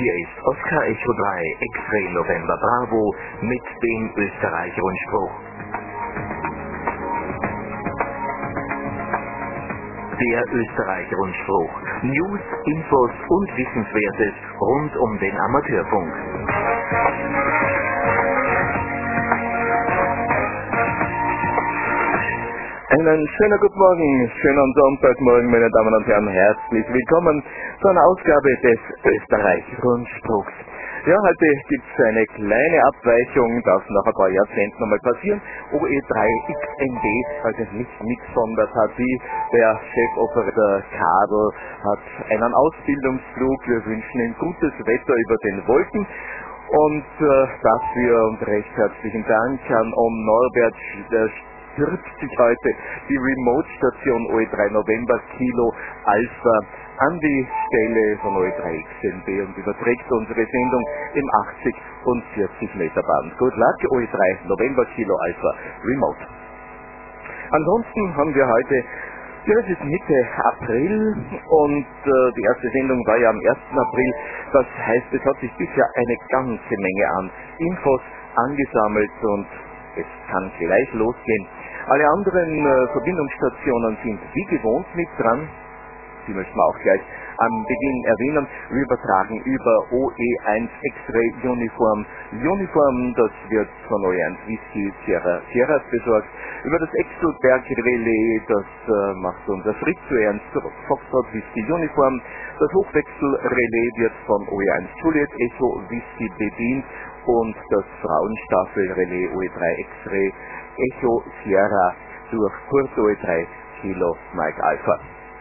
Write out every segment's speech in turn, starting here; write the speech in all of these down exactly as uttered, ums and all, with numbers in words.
Hier ist Oscar Echo drei X-Ray November Bravo mit dem Österreich-Rundspruch. Der Österreich-Rundspruch. News, Infos und Wissenswertes rund um den Amateurfunk. Einen schönen guten Morgen, schönen Sonntagmorgen, meine Damen und Herren, herzlich willkommen zu einer Ausgabe des Österreich-Rundspruchs. Ja, heute gibt es eine kleine Abweichung, das nach ein paar Jahrzehnten nochmal passieren. O E drei X N D, also nicht nichts von der Partie. Der Chefoperateur Kadel hat einen Ausbildungsflug. Wir wünschen ihm gutes Wetter über den Wolken. Und äh, dafür und recht herzlichen Dank an Om Norbert Sch- stürzt sich heute die Remote-Station O E drei November Kilo Alpha an die Stelle von O E drei X N B und überträgt unsere Sendung im achtzig und vierzig Meter Band. Good luck, O E drei November Kilo Alpha Remote. Ansonsten haben wir heute, ja, es ist Mitte April und äh, die erste Sendung war ja am ersten April. Das heißt, es hat sich bisher eine ganze Menge an Infos angesammelt und es kann gleich losgehen. Alle anderen äh, Verbindungsstationen sind wie gewohnt mit dran. Die möchten wir auch gleich am Beginn erwähnen. Wir übertragen über O E eins X-Ray Uniform. Uniform, das wird von O E eins Whisky Sierra Sierra besorgt. Über das Exelberg Relais, das äh, macht unser Fritz O E eins Foxtrot Whisky Uniform. Das Hochwechsel Relais wird von O E eins Juliet Echo Whisky bedient. Und das Frauenstaffel-Relais O E drei X-Ray Echo Sierra durch Kurt O E drei Kilo Mike Alpha.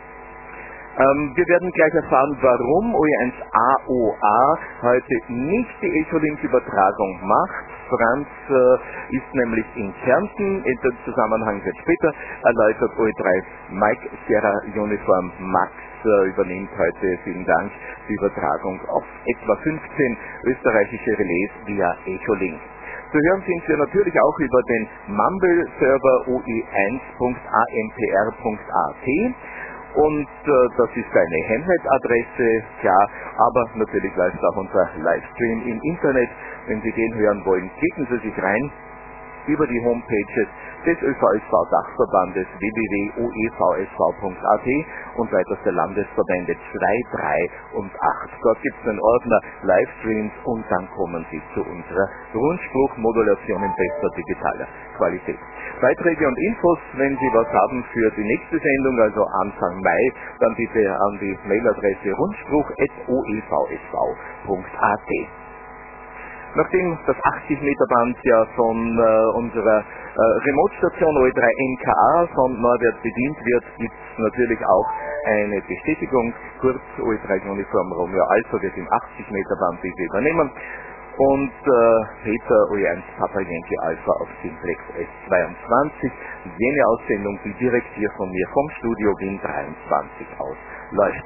Ähm, wir werden gleich erfahren, warum O E eins A O A heute nicht die Echolink-Übertragung macht. Franz äh, ist nämlich in Kärnten, in dem Zusammenhang wird später erläutert. O E drei Mike Sierra Uniform Max äh, übernimmt heute, vielen Dank, die Übertragung auf etwa fünfzehn österreichische Relais via Echolink. Zu hören sind wir natürlich auch über den Mumble-Server o e eins punkt a m p r punkt a t. Und äh, das ist eine Handheld-Adresse, klar, aber natürlich läuft auch unser Livestream im Internet. Wenn Sie den hören wollen, klicken Sie sich rein über die Homepages des Ö V S V-Dachverbandes w w w punkt o e v s v punkt a t und weiters der Landesverbände zwei, drei und acht. Dort gibt es einen Ordner Livestreams und dann kommen Sie zu unserer Rundspruchmodulation in bester digitaler Qualität. Beiträge und Infos, wenn Sie was haben für die nächste Sendung, also Anfang Mai, dann bitte an die Mailadresse rundspruch at o e v s v punkt a t. Nachdem das achtzig Meter Band ja von äh, unserer äh, Remote-Station O E drei N K A von Norbert bedient wird, gibt es natürlich auch eine Bestätigung. Kurz O E drei Uniform Romeo Alpha wird im achtzig Meter Band diese übernehmen. Und äh, Peter O E eins Papa Yankee Alpha auf Simplex S zweiundzwanzig. Jene Aussendung, die direkt hier von mir vom Studio Wien dreiundzwanzig aus läuft.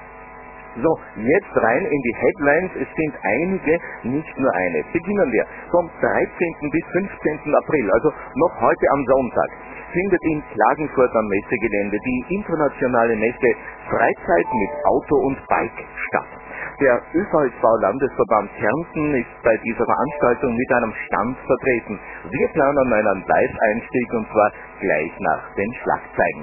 So, jetzt rein in die Headlines. Es sind einige, nicht nur eine. Beginnen wir vom dreizehnten bis fünfzehnten April, also noch heute am Sonntag, findet in Klagenfurt am Messegelände die internationale Messe Freizeit mit Auto und Bike statt. Der Ö V S V-Landesverband Kärnten ist bei dieser Veranstaltung mit einem Stand vertreten. Wir planen einen Live-Einstieg und zwar gleich nach den Schlagzeilen.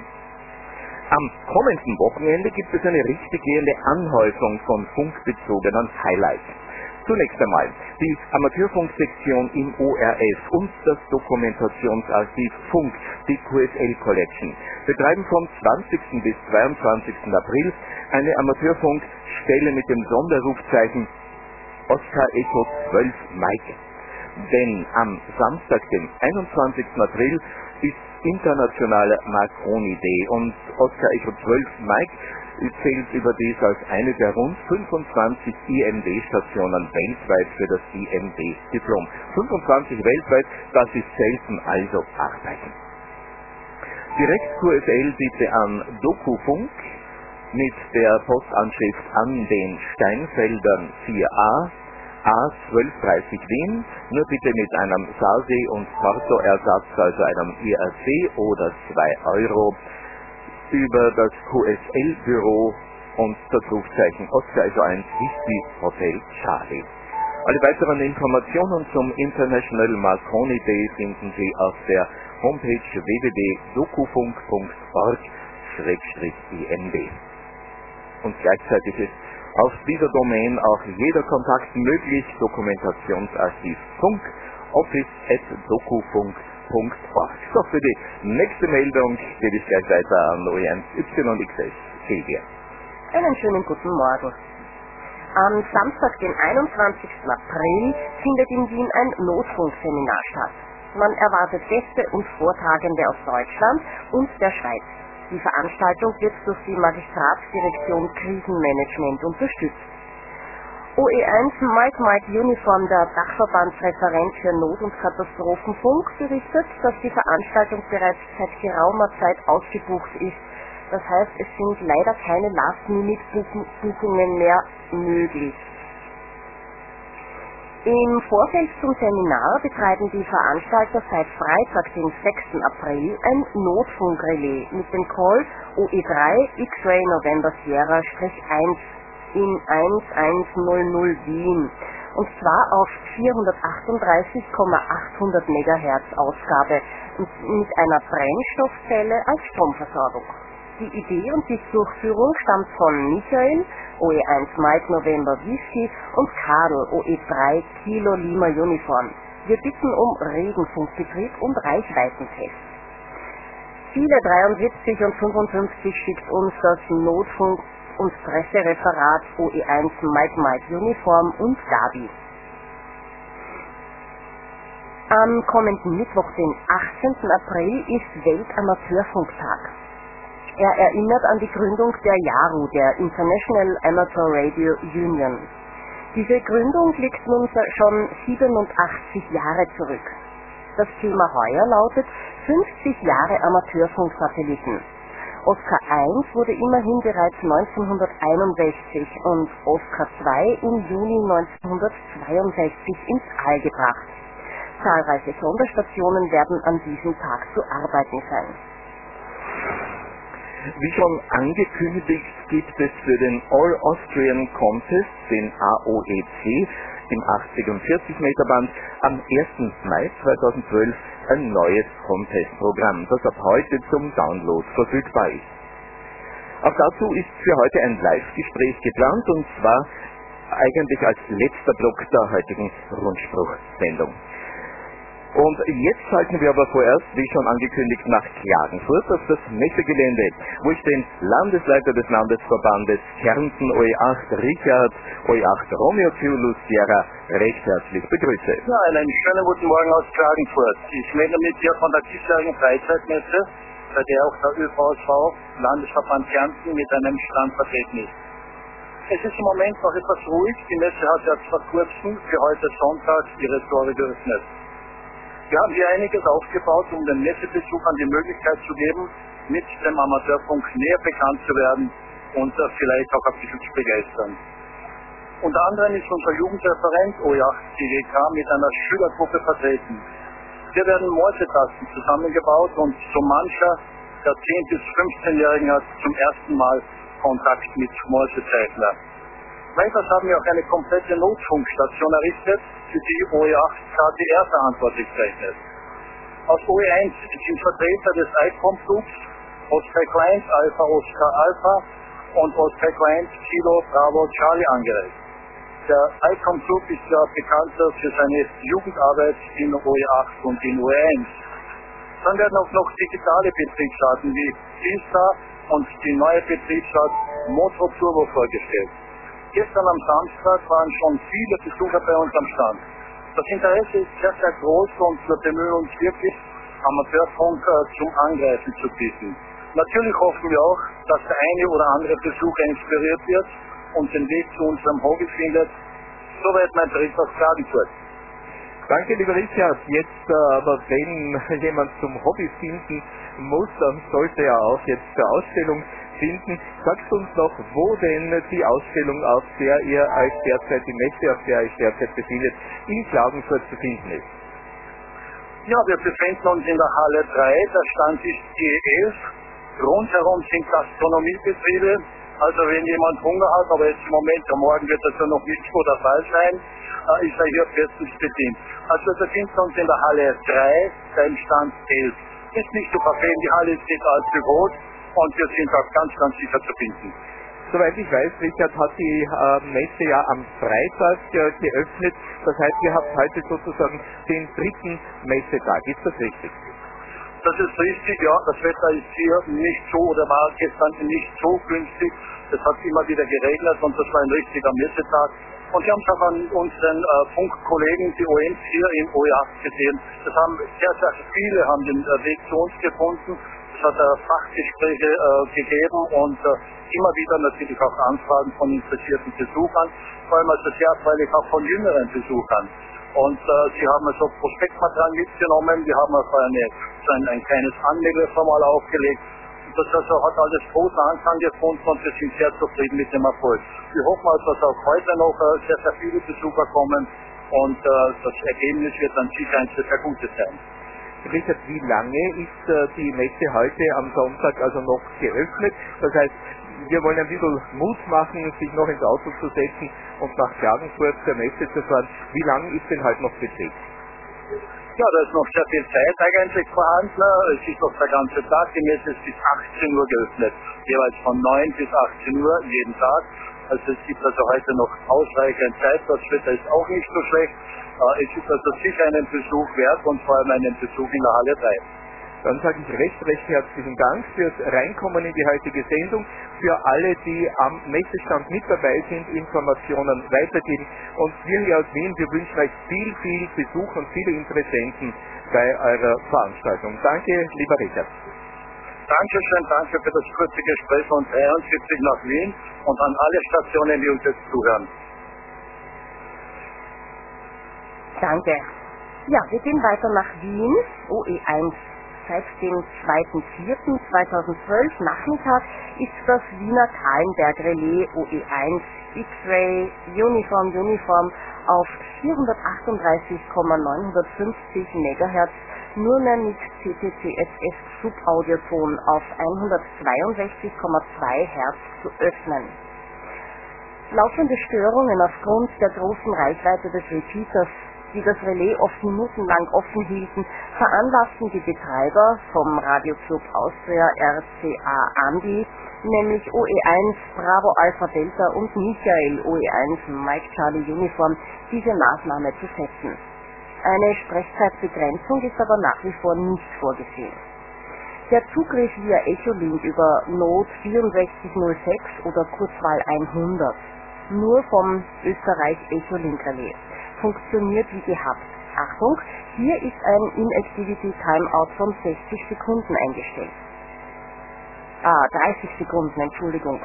Am kommenden Wochenende gibt es eine richtiggehende Anhäufung von funkbezogenen Highlights. Zunächst einmal die Amateurfunksektion im O R S und das Dokumentationsarchiv Funk, die Q S L Collection, betreiben vom zwanzigsten bis zweiundzwanzigsten April eine Amateurfunkstelle mit dem Sonderrufzeichen Oscar Echo zwölf Mike. Denn am Samstag, dem einundzwanzigsten April, ist internationaler Marconi Day und Oscar Echo zwölf Mike zählt überdies als eine der rund fünfundzwanzig I M D-Stationen weltweit für das I M D-Diplom. fünfundzwanzig weltweit, das ist selten, also arbeiten. Direkt Q S L bitte an Dokufunk mit der Postanschrift an den Steinfeldern vier a, A zwölf dreißig Wien, nur bitte mit einem Sase- und Porto-Ersatz, also einem I R C oder zwei Euro, über das Q S L-Büro und das Rufzeichen Oscar, also eins Whisky Hotel Charlie. Alle weiteren Informationen zum International Marconi Day finden Sie auf der Homepage w w w punkt dokufunk punkt org schrägstrich I M D. Und gleichzeitig ist auf dieser Domain auch jeder Kontakt möglich. Dokumentationsarchiv Funk, office at dokufunk punkt org. So, für die nächste Meldung gebe ich gleich weiter an O E eins Y X S. Silvia. Einen schönen guten Morgen. Am Samstag, den einundzwanzigsten April, findet in Wien ein Notfunkseminar statt. Man erwartet Gäste und Vortragende aus Deutschland und der Schweiz. Die Veranstaltung wird durch die Magistratsdirektion Krisenmanagement unterstützt. O E eins Mike Mike Uniform, der Dachverbandsreferent für Not- und Katastrophenfunk, berichtet, dass die Veranstaltung bereits seit geraumer Zeit ausgebucht ist. Das heißt, es sind leider keine Last-Minute-Buchungen mehr möglich. Im Vorfeld zum Seminar betreiben die Veranstalter seit Freitag, den sechsten April, ein Notfunkrelais mit dem Call O E drei X-Ray November Sierra eins in eins eins null null Wien, und zwar auf vierhundertachtunddreißig Komma achthundert Megahertz Ausgabe mit einer Brennstoffzelle als Stromversorgung. Die Idee und die Durchführung stammt von Michael, O E eins Mike November Whisky, und Karl, O E drei Kilo Lima Uniform. Wir bitten um regen Funkbetrieb und Reichweitentest. Ziele dreiundsiebzig und fünfundfünfzig schickt uns das Notfunk- und Pressereferat O E eins Mike Mike Uniform und Gabi. Am kommenden Mittwoch, den achtzehnten April, ist Weltamateurfunktag. Er erinnert an die Gründung der I A R U, der International Amateur Radio Union. Diese Gründung liegt nun schon siebenundachtzig Jahre zurück. Das Thema heuer lautet fünfzig Jahre Amateurfunksatelliten. Oscar eins wurde immerhin bereits neunzehnhunderteinundsechzig und Oscar zwei im Juni neunzehnhundertzweiundsechzig ins All gebracht. Zahlreiche Sonderstationen werden an diesem Tag zu arbeiten sein. Wie schon angekündigt, gibt es für den All Austrian Contest, den A O E C, im achtzig und vierzig Meter Band am ersten Mai zweitausendzwölf ein neues Contest-Programm, das ab heute zum Download verfügbar ist. Auch dazu ist für heute ein Live-Gespräch geplant, und zwar eigentlich als letzter Block der heutigen Rundspruchsendung. Und jetzt halten wir aber vorerst, wie schon angekündigt, nach Klagenfurt auf das Messegelände, wo ich den Landesleiter des Landesverbandes Kärnten O E acht, Richard O E acht Romeo Zulu Sierra, recht herzlich begrüße. Ja, einen schönen guten Morgen aus Klagenfurt. Ich melde mich hier von der diesjährigen Freizeitmesse, bei der auch der Ö V S V, Landesverband Kärnten, mit einem Stand vertreten ist. Es ist im Moment noch etwas ruhig. Die Messe hat ja vor kurzem für heute Sonntag ihre Tore geöffnet. Wir haben hier einiges aufgebaut, um den Messebesuchern die Möglichkeit zu geben, mit dem Amateurfunk näher bekannt zu werden und uh, vielleicht auch ein bisschen zu begeistern. Unter anderem ist unser Jugendreferent O E acht C G K mit einer Schülergruppe vertreten. Hier werden Morsetasten zusammengebaut und so mancher der zehn- bis fünfzehnjährigen hat zum ersten Mal Kontakt mit Morsezeichner. Weiters haben wir auch eine komplette Notfunkstation errichtet, für die O E acht K T R verantwortlich zeichnet. Aus O E eins sind Vertreter des I C O M-Clubs, Oscar Client Alpha Oscar Alpha und Oscar Client Kilo Bravo Charlie angereist. Der I C O M-Club ist ja bekannter für seine Jugendarbeit in O E acht und in O E eins. Dann werden auch noch digitale Betriebsarten wie Finstar und die neue Betriebsart Moto Turbo vorgestellt. Gestern am Samstag waren schon viele Besucher bei uns am Stand. Das Interesse ist sehr, sehr groß und wir bemühen uns wirklich, Amateurfunk zum Angreifen zu bieten. Natürlich hoffen wir auch, dass der eine oder andere Besucher inspiriert wird und den Weg zu unserem Hobby findet. Soweit mein Bericht aus Klagenfurt. Danke, lieber Richard. Jetzt äh, aber, wenn jemand zum Hobby finden muss, dann sollte er auch jetzt zur Ausstellung finden. Sagst uns noch, wo denn die Ausstellung, auf der ihr euch derzeit, die Messe, auf der ihr euch derzeit befindet, in Klagenfurt zu finden ist? Ja, wir befinden uns in der Halle drei, der Stand ist G elf. Rundherum sind Gastronomiebetriebe, Also wenn jemand Hunger hat, aber jetzt im Moment, am Morgen wird das ja noch nicht so der Fall sein, äh, ist er hier bestens bedient. Also da sind wir uns in der Halle drei, beim Stand elf. Ist nicht zu verfehlen, die Halle ist nicht allzu groß und wir sind auch ganz, ganz sicher zu finden. Soweit ich weiß, Richard, hat die äh, Messe ja am Freitag äh, geöffnet. Das heißt, ihr habt heute sozusagen den dritten Messetag. Ist das richtig? Das ist richtig, ja. Das Wetter ist hier nicht so oder war gestern nicht so günstig. Es hat immer wieder geregnet und das war ein richtiger Messetag. Und wir haben es auch an unseren äh, Funkkollegen, die O Ms hier in O E acht gesehen. Das haben sehr, sehr viele haben den äh, Weg zu uns gefunden. Es hat äh, Fachgespräche äh, gegeben und äh, immer wieder natürlich auch Anfragen von interessierten Besuchern, vor allem also sehr erfreulich auch von jüngeren Besuchern. Und äh, sie haben also Prospektmaterial mitgenommen, wir haben also eine, so ein, ein kleines Anmeldeformular aufgelegt. Das also hat alles großen Anklang gefunden und wir sind sehr zufrieden mit dem Erfolg. Wir hoffen also, dass auch heute noch äh, sehr, sehr viele Besucher kommen und äh, das Ergebnis wird dann sicher ein sehr, sehr gutes sein. Richard, wie lange ist äh, die Messe heute am Sonntag also noch geöffnet? Das heißt, wir wollen ein bisschen Mut machen, sich noch ins Auto zu setzen und nach Klagenfurt zur Messe zu fahren. Wie lange ist denn halt noch Betrieb? Ja, da ist noch sehr viel Zeit eigentlich vorhanden. Es ist noch der ganze Tag. Die Messe ist bis achtzehn Uhr geöffnet. Jeweils von neun bis achtzehn Uhr jeden Tag. Also es gibt also heute noch ausreichend Zeit. Das Wetter ist auch nicht so schlecht. Es ist also sicher einen Besuch wert und vor allem einen Besuch in der Halle drei. Dann sage ich recht, recht herzlichen Dank fürs Reinkommen in die heutige Sendung, für alle, die am Messestand mit dabei sind, Informationen weitergeben. Und wir hier aus Wien, wir wünschen euch viel, viel Besuch und viele Interessenten bei eurer Veranstaltung. Danke, lieber Richard. Dankeschön, danke für das kurze Gespräch von dreiundsiebzig nach Wien und an alle Stationen, die uns jetzt zuhören. Danke. Ja, wir gehen weiter nach Wien, O E eins. Seit dem zweiten vierten zweitausendzwölf Nachmittag ist das Wiener Kahlenberg Relais O E eins X-Ray Uniform Uniform auf vierhundertachtunddreißig Komma neunhundertfünfzig Megahertz nur mehr mit C T C S S Subaudioton auf hundertzweiundsechzig Komma zwei Hertz zu öffnen. Laufende Störungen aufgrund der großen Reichweite des Repeaters, die das Relais oft minutenlang offen hielten, veranlassten die Betreiber vom Radioclub Austria R C A Andi, nämlich O E eins Bravo Alpha Delta und Michael O E eins Mike Charlie Uniform, diese Maßnahme zu setzen. Eine Sprechzeitbegrenzung ist aber nach wie vor nicht vorgesehen. Der Zugriff via Echolink über Not vierundsechzig null sechs oder Kurzwahl hundert, nur vom Österreich Echolink Relais, funktioniert wie gehabt. Achtung, hier ist ein Inactivity Timeout von sechzig Sekunden eingestellt. Ah, dreißig Sekunden, Entschuldigung.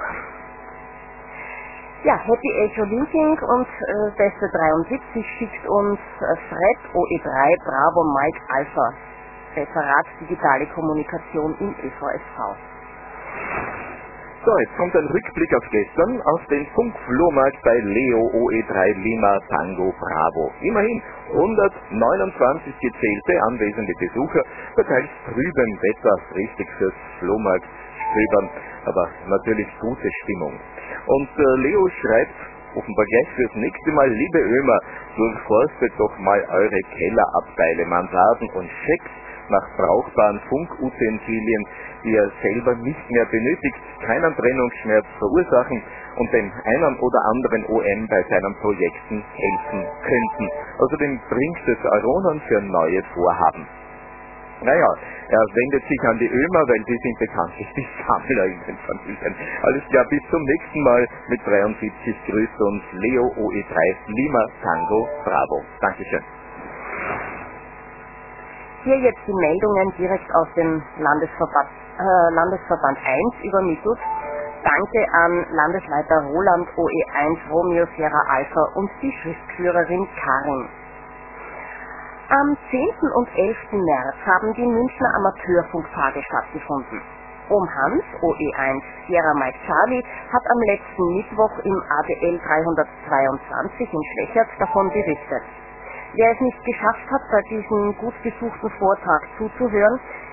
Ja, Happy Echo Linking und äh, Beste dreiundsiebzig schickt uns äh, Fred O E drei Bravo Mike Alpha, Referat Digitale Kommunikation im Ö V S V. So, jetzt kommt ein Rückblick auf gestern, auf den Funkflohmarkt bei Leo O E drei Lima Tango Bravo. Immerhin hundertneunundzwanzig gezählte anwesende Besucher, verteilt trüben Wetter, richtig fürs Flohmarkt-Stöbern, aber natürlich gute Stimmung. Und äh, Leo schreibt offenbar gleich fürs nächste Mal, liebe Ömer, durchforstet doch mal eure Kellerabteile, Mansarden und Schecks nach brauchbaren Funkutensilien, die er selber nicht mehr benötigt, keinen Trennungsschmerz verursachen und dem einen oder anderen O M bei seinen Projekten helfen könnten. Außerdem bringt es Euronen für neue Vorhaben. Naja, er wendet sich an die Ömer, weil die sind bekanntlich die Sammler in den Familien. Alles klar, bis zum nächsten Mal mit dreiundsiebzig grüßt uns Leo O E drei Lima Tango Bravo. Dankeschön. Hier jetzt die Meldungen direkt aus dem Landesverband, äh, Landesverband eins übermittelt. Danke an Landesleiter Roland O E eins Romeo Sierra Alpha und die Schriftführerin Karin. Am zehnten und elften März haben die Münchner Amateurfunktage stattgefunden. Ohm Hans, O E eins Sierra Mike Charlie, hat am letzten Mittwoch im A D L dreihundertzweiundzwanzig in Schwächert davon berichtet. Wer es nicht geschafft hat, bei diesem gut besuchten Vortrag zuzuhören,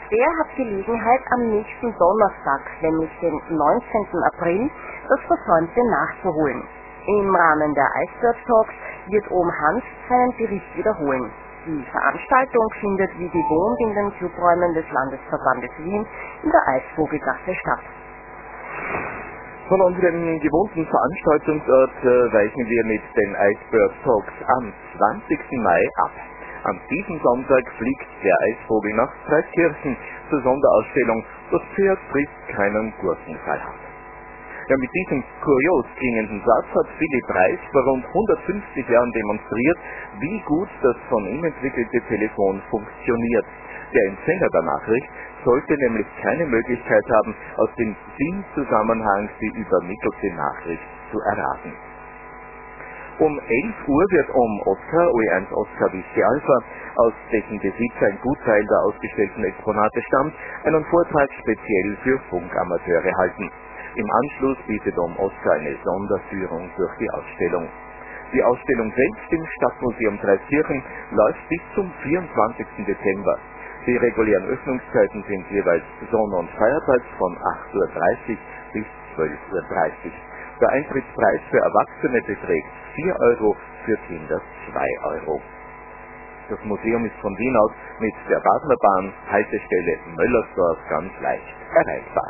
Der hat Gelegenheit, am nächsten Donnerstag, nämlich den neunzehnten April, das Versäumte nachzuholen. Im Rahmen der Iceberg Talks wird Ohm Hans seinen Bericht wiederholen. Die Veranstaltung findet wie gewohnt in den Clubräumen des Landesverbandes Wien in der Eisvogelgasse statt. Von unserem gewohnten Veranstaltungsort äh, weichen wir mit den Iceberg Talks am zwanzigsten Mai ab. Am diesem Sonntag fliegt der Eisvogel nach Preiskirchen zur Sonderausstellung "Das Pferd frisst keinen Gurkensalat". Ja, mit diesem kurios klingenden Satz hat Philipp Reis vor rund hundertfünfzig Jahren demonstriert, wie gut das von ihm entwickelte Telefon funktioniert. Der Empfänger der Nachricht sollte nämlich keine Möglichkeit haben, aus dem Sinnzusammenhang die übermittelte Nachricht zu erraten. Um elf Uhr wird um Oscar, O E eins Oscar Whiskey Alpha, aus dessen Besitz ein Gutteil der ausgestellten Exponate stammt, einen Vortrag speziell für Funkamateure halten. Im Anschluss bietet um Oscar eine Sonderführung durch die Ausstellung. Die Ausstellung selbst im Stadtmuseum Preiskirchen läuft bis zum vierundzwanzigsten Dezember. Die regulären Öffnungszeiten sind jeweils Sonn- und Feiertags von acht Uhr dreißig bis zwölf Uhr dreißig. Der Eintrittspreis für Erwachsene beträgt vier Euro, für Kinder zwei Euro. Das Museum ist von Wien aus mit der Badnerbahn Haltestelle Möllersdorf ganz leicht erreichbar.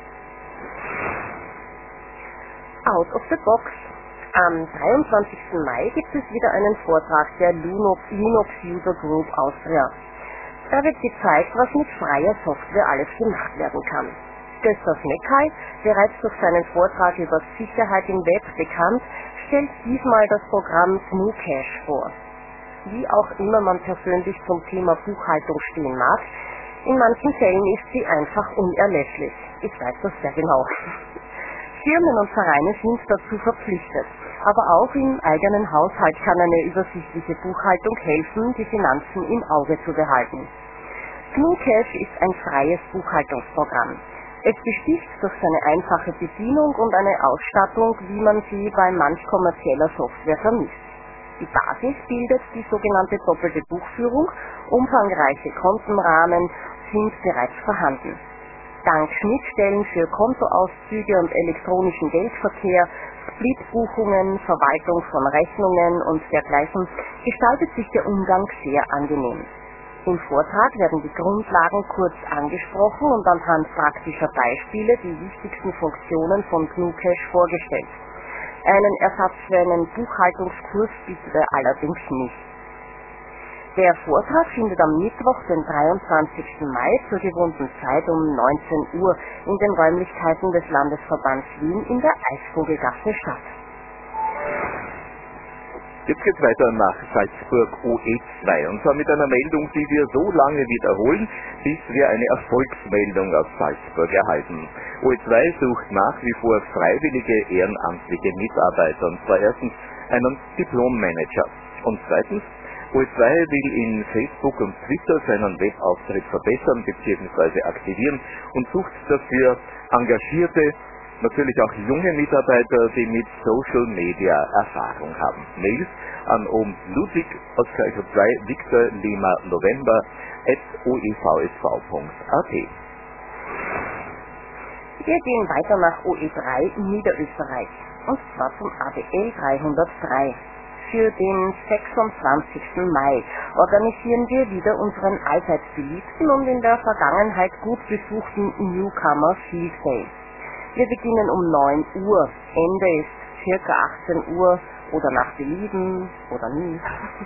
Out of the Box. Am dreiundzwanzigsten Mai gibt es wieder einen Vortrag der Linux, Linux User Group Austria. Da wird gezeigt, was mit freier Software alles gemacht werden kann. Gösta Schneckay, bereits durch seinen Vortrag über Sicherheit im Web bekannt, stellt diesmal das Programm GnuCash vor. Wie auch immer man persönlich zum Thema Buchhaltung stehen mag, in manchen Fällen ist sie einfach unerlässlich. Ich weiß das sehr genau. Firmen und Vereine sind dazu verpflichtet, aber auch im eigenen Haushalt kann eine übersichtliche Buchhaltung helfen, die Finanzen im Auge zu behalten. GnuCash ist ein freies Buchhaltungsprogramm. Es besticht durch seine einfache Bedienung und eine Ausstattung, wie man sie bei manch kommerzieller Software vermisst. Die Basis bildet die sogenannte doppelte Buchführung, umfangreiche Kontenrahmen sind bereits vorhanden. Dank Schnittstellen für Kontoauszüge und elektronischen Geldverkehr, Splitbuchungen, Verwaltung von Rechnungen und dergleichen gestaltet sich der Umgang sehr angenehm. Im Vortrag werden die Grundlagen kurz angesprochen und anhand praktischer Beispiele die wichtigsten Funktionen von GnuCash vorgestellt. Einen Ersatz für einen Buchhaltungskurs bietet er allerdings nicht. Der Vortrag findet am Mittwoch, den dreiundzwanzigsten Mai zur gewohnten Zeit um neunzehn Uhr in den Räumlichkeiten des Landesverbands Wien in der Eisvogelgasse statt. Jetzt geht's weiter nach Salzburg O E zwei und zwar mit einer Meldung, die wir so lange wiederholen, bis wir eine Erfolgsmeldung aus Salzburg erhalten. O E zwei sucht nach wie vor freiwillige ehrenamtliche Mitarbeiter und zwar erstens einen Diplommanager und zweitens O E zwei will in Facebook und Twitter seinen Webauftritt verbessern bzw. aktivieren und sucht dafür engagierte, natürlich auch junge Mitarbeiter, die mit Social Media Erfahrung haben. Mails an Om Ludwig Oskar Echo zwei Victor Lima November at o e v s v punkt a t. Wir gehen weiter nach O E drei in Niederösterreich und zwar zum A B L dreihundertdrei. Für den sechsundzwanzigsten Mai organisieren wir wieder unseren allseits beliebten und in der Vergangenheit gut besuchten Newcomer Field Day. Wir beginnen um neun Uhr, Ende ist circa achtzehn Uhr oder nach Belieben oder nie.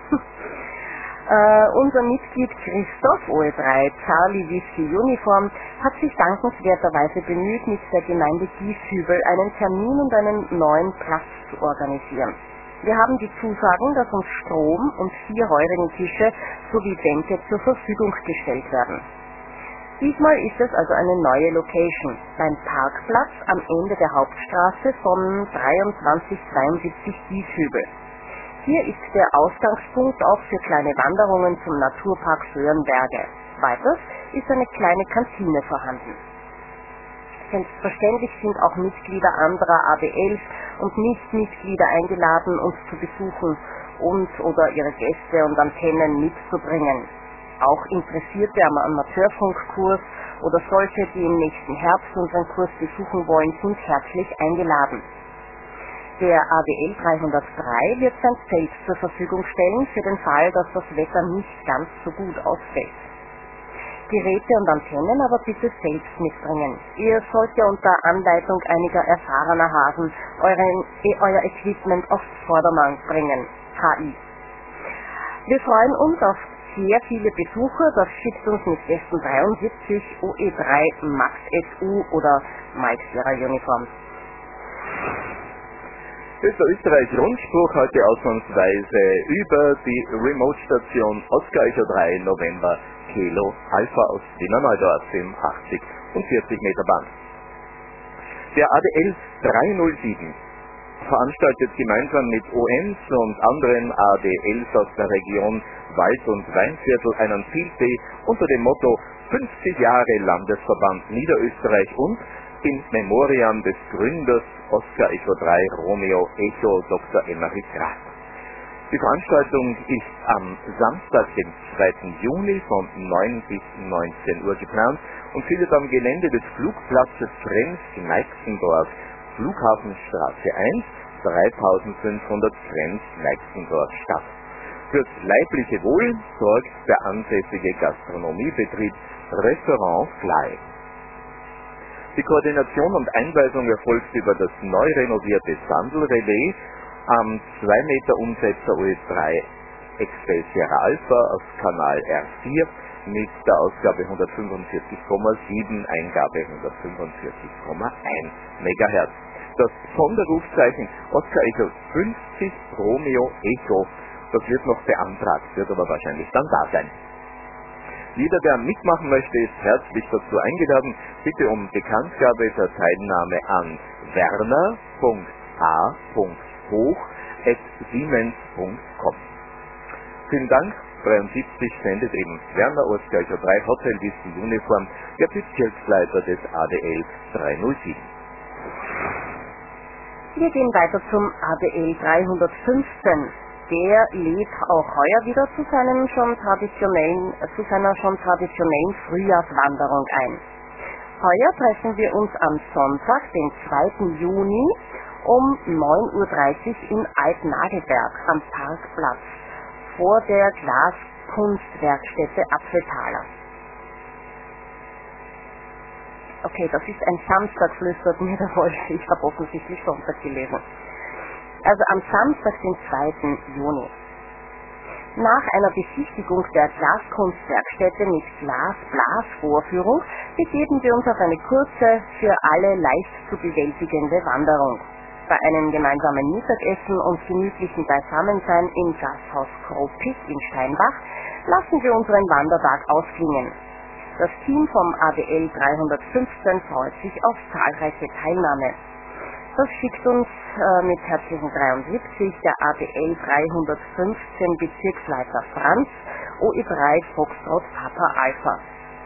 äh, unser Mitglied Christoph, O E drei Charlie Whisky Uniform, hat sich dankenswerterweise bemüht, mit der Gemeinde Gieshübel einen Termin und einen neuen Platz zu organisieren. Wir haben die Zusagen, dass uns Strom und vier Heurigen-Tische sowie Bänke zur Verfügung gestellt werden. Diesmal ist es also eine neue Location, beim Parkplatz am Ende der Hauptstraße von dreiundzwanzig zweiundsiebzig Gieshübel. Hier ist der Ausgangspunkt auch für kleine Wanderungen zum Naturpark Föhrenberge. Weiters ist eine kleine Kantine vorhanden. Selbstverständlich sind auch Mitglieder anderer A B Ls und Nicht-Mitglieder eingeladen, uns zu besuchen und oder ihre Gäste und Antennen mitzubringen. Auch Interessierte am Amateurfunkkurs oder solche, die im nächsten Herbst unseren Kurs besuchen wollen, sind herzlich eingeladen. Der A D L dreihundertdrei wird sein Zelt zur Verfügung stellen für den Fall, dass das Wetter nicht ganz so gut ausfällt. Geräte und Antennen aber bitte selbst mitbringen. Ihr sollt ja unter Anleitung einiger erfahrener Hasen euren, eh, euer Equipment auf Vordermann bringen. H I. Wir freuen uns auf sehr viele Besucher. Das schickt uns mit Westen dreiundsiebzig O E drei Max S U oder Mike Sierra Uniform. Das ist der österreichische Rundspruch heute ausnahmsweise über die Remote-Station Oscar Echo drei November Kilo Alpha aus Wiener Neudorf im achtzig und vierzig Meter Band. Der A D L dreihundertsieben veranstaltet gemeinsam mit O Ms und anderen A D Ls aus der Region Wald- und Weinviertel einen Field Day unter dem Motto fünfzig Jahre Landesverband Niederösterreich und in Memoriam des Gründers Oscar Echo drei Romeo Echo Doktor Emmerich Graf. Die Veranstaltung ist am Samstag, dem zweiten Juni von neun bis neunzehn Uhr geplant und findet am Gelände des Flugplatzes Krems-Neixendorf, Flughafenstraße eins, dreitausendfünfhundert Krems-Neixendorf statt. Fürs leibliche Wohl sorgt der ansässige Gastronomiebetrieb Restaurant Fly. Die Koordination und Einweisung erfolgt über das neu renovierte Sandl-Relais am zwei Meter Umsetzer O E drei Express Sierra Alpha auf Kanal R vier mit der Ausgabe hundertfünfundvierzig Komma sieben, Eingabe hundertfünfundvierzig Komma eins Megahertz. Das Sonderrufzeichen Oscar Echo fünfzig Romeo Echo, das wird noch beantragt, wird aber wahrscheinlich dann da sein. Jeder, der mitmachen möchte, ist herzlich dazu eingeladen. Bitte um Bekanntgabe der Teilnahme an werner punkt a punkt hoch at siemens punkt com. Vielen Dank. dreiundsiebzig sendet eben Werner Oscar Echo drei Hotel Whisky Uniform, der Bezirksleiter des A D L dreihundertsieben. Wir gehen weiter zum A D L dreihundertfünfzehn. Der lädt auch heuer wieder zu, seinem schon traditionellen, zu seiner schon traditionellen Frühjahrswanderung ein. Heuer treffen wir uns am Sonntag, den zweiten Juni, um neun Uhr dreißig in Altnagelberg am Parkplatz vor der Glaskunstwerkstätte Apfeltaler. Okay, das ist ein Samstag, flüstert mir der Wolf. Ich habe offensichtlich Sonntag gelesen. Also am Samstag, den zweiten Juni. Nach einer Besichtigung der Glaskunstwerkstätte mit Glas-Blas-Vorführung begeben wir uns auf eine kurze, für alle leicht zu bewältigende Wanderung. Bei einem gemeinsamen Mittagessen und gemütlichen Beisammensein im Gasthaus Kropik in Steinbach lassen wir unseren Wandertag ausklingen. Das Team vom A D L dreihundertfünfzehn freut sich auf zahlreiche Teilnahme. Das schickt uns äh, mit herzlichen dreiundsiebzig der A D L dreihundertfünfzehn Bezirksleiter Franz, O E drei Foxtrot Papa Alpha.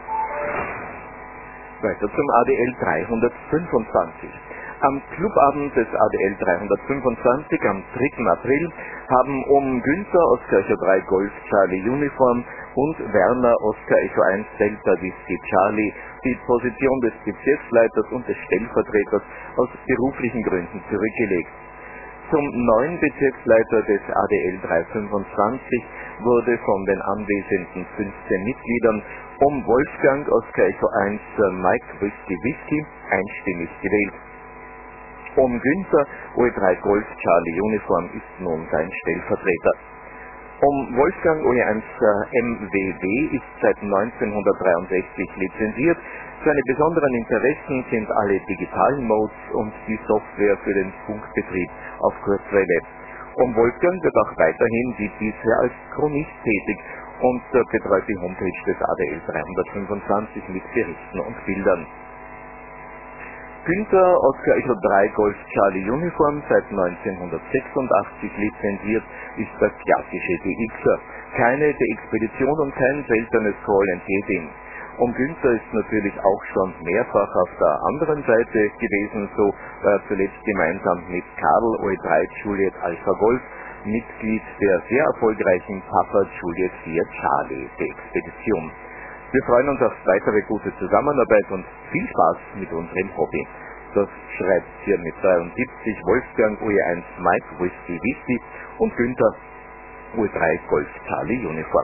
Weiter zum A D L dreihundertfünfundzwanzig. Am Clubabend des A D L dreihundertfünfundzwanzig am dritten April haben um Günther Oscar Echo drei Golf Charlie Uniform und Werner Oscar Echo eins Delta Whisky Charlie die Position des Bezirksleiters und des Stellvertreters aus beruflichen Gründen zurückgelegt. Zum neuen Bezirksleiter des A D L dreihundertfünfundzwanzig wurde von den anwesenden fünfzehn Mitgliedern um Wolfgang Oscar Echo eins Mike Whisky Whisky einstimmig gewählt. Um Günther O E drei Golf Charlie Uniform ist nun sein Stellvertreter. Um Wolfgang O E eins M W W ist seit neunzehnhundertdreiundsechzig lizenziert. Seine besonderen Interessen sind alle digitalen Modes und die Software für den Funkbetrieb auf Kurzwelle. Um Wolfgang wird auch weiterhin wie bisher als Chronist tätig und betreut die Homepage des A D L dreihundertfünfundzwanzig mit Berichten und Bildern. Günther Oscar Echo drei Golf Charlie Uniform, seit neunzehnhundertsechsundachtzig lizenziert, ist der klassische D Xer. Keine D Expedition und kein seltenes Call-and-T-Ding. Um Günther ist natürlich auch schon mehrfach auf der anderen Seite gewesen, so äh, zuletzt gemeinsam mit Karl O E drei Juliet Alpha Golf Mitglied der sehr erfolgreichen Papa Juliet vier Charlie Expedition. Wir freuen uns auf weitere gute Zusammenarbeit und viel Spaß mit unserem Hobby. Das schreibt hier mit dreiundsiebzig Wolfgang U E eins Mike Whisky Whisky und Günther U E drei Golf Charlie Uniform.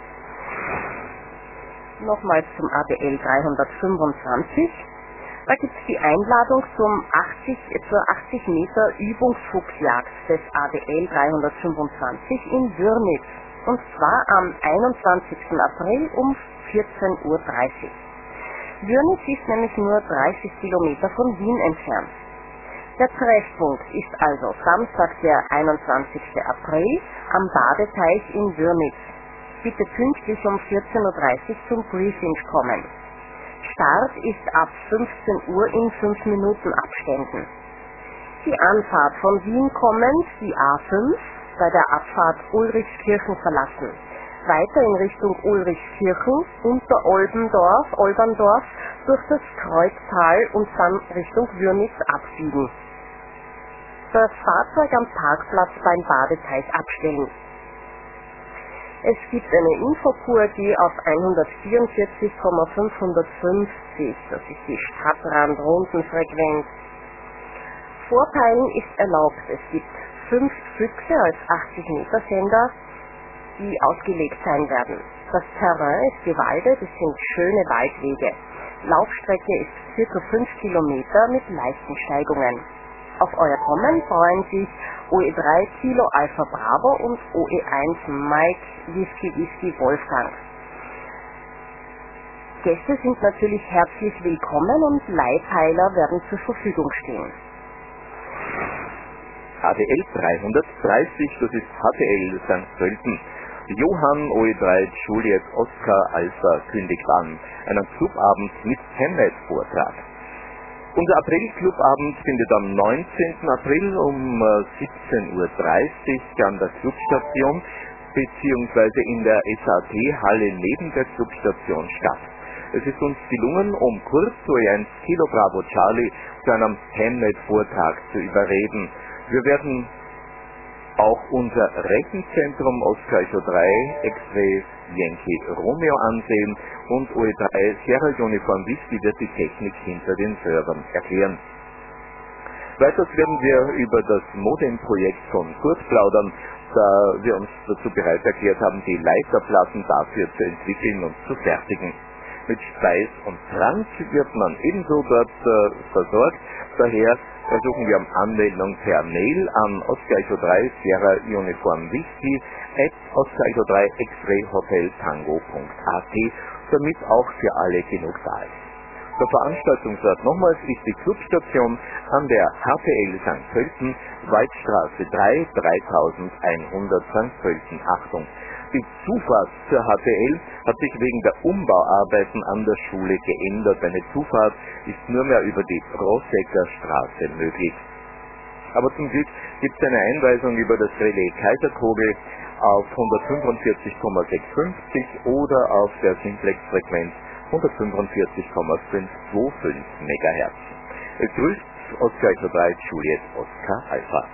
Nochmals zum A D L dreihundertfünfundzwanzig. Da gibt es die Einladung zum achtzig, zur achtzig Meter Übungsfuchsjagd des A D L dreihundertfünfundzwanzig in Würnitz. Und zwar am einundzwanzigsten April um vierzehn Uhr dreißig. Würnitz ist nämlich nur dreißig Kilometer von Wien entfernt. Der Treffpunkt ist also Samstag, der einundzwanzigsten April am Badeteich in Würnitz. Bitte pünktlich um vierzehn Uhr dreißig zum Briefing kommen. Start ist ab fünfzehn Uhr in fünf Minuten Abständen. Die Anfahrt von Wien kommend, die A fünf, bei der Abfahrt Ulrichskirchen verlassen. Weiter in Richtung Ulrichskirchen, unter Olbendorf, Olberndorf, durch das Kreuztal und dann Richtung Würnitz abbiegen. Das Fahrzeug am Parkplatz beim Badeteich abstellen. Es gibt eine Info-Q G auf hundertvierundvierzig fünfhundertfünfzig, das ist die Stadtrand-Rundenfrequenz. Vorpeilen ist erlaubt. Es gibt fünf Füchse als achtzig Meter Sender, die ausgelegt sein werden. Das Terrain ist bewaldet, es sind schöne Waldwege. Laufstrecke ist circa fünf Kilometer mit leichten Steigungen. Auf euer Kommen freuen sich O E drei Kilo Alpha Bravo und O E eins Mike Whisky Whisky Wolfgang. Gäste sind natürlich herzlich willkommen und Leihpeiler werden zur Verfügung stehen. A D L dreihundertdreißig, das ist H T L Sankt Pölten. Johann O E drei Juliet Oscar Alpha kündigt an, einen Clubabend mit Handmade-Vortrag. Unser April-Clubabend findet am neunzehnten April um siebzehn Uhr dreißig an der Clubstation bzw. in der S A T-Halle neben der Clubstation statt. Es ist uns gelungen, um kurz O E eins Kilo Bravo Charlie zu einem Handmade-Vortrag zu überreden. Wir werden auch unser Rechenzentrum Oscar Echo drei X-Ray Yankee Romeo ansehen und O E drei Sierra Uniform Whisky wird die Technik hinter den Servern erklären. Weiters werden wir über das Modem-Projekt von Kurt plaudern, da wir uns dazu bereit erklärt haben, die Leiterplatten dafür zu entwickeln und zu fertigen. Mit Speis und Trank wird man ebenso dort äh, versorgt, daher versuchen wir am Anmeldung per Mail an Oscar Echo drei Sierra Uniform Whisky at Oscar Echo drei X-Ray Hotel Tango Punkt A T, damit auch für alle genug da ist. Der Veranstaltungsort nochmals ist die Clubstation an der H T L Sankt Pölten, Waldstraße drei, dreitausendeinhundert Sankt Pölten. Achtung! Die Zufahrt zur H T L hat sich wegen der Umbauarbeiten an der Schule geändert. Eine Zufahrt ist nur mehr über die Rossecker Straße möglich. Aber zum Glück gibt es eine Einweisung über das Relais Kaiserkogel auf hundertfünfundvierzig Komma sechshundertfünfzig oder auf der Simplex-Frequenz hundertfünfundvierzig Komma fünfhundertfünfundzwanzig Megahertz. Es grüßt Oscar Echo drei Juliet Oscar Alpha.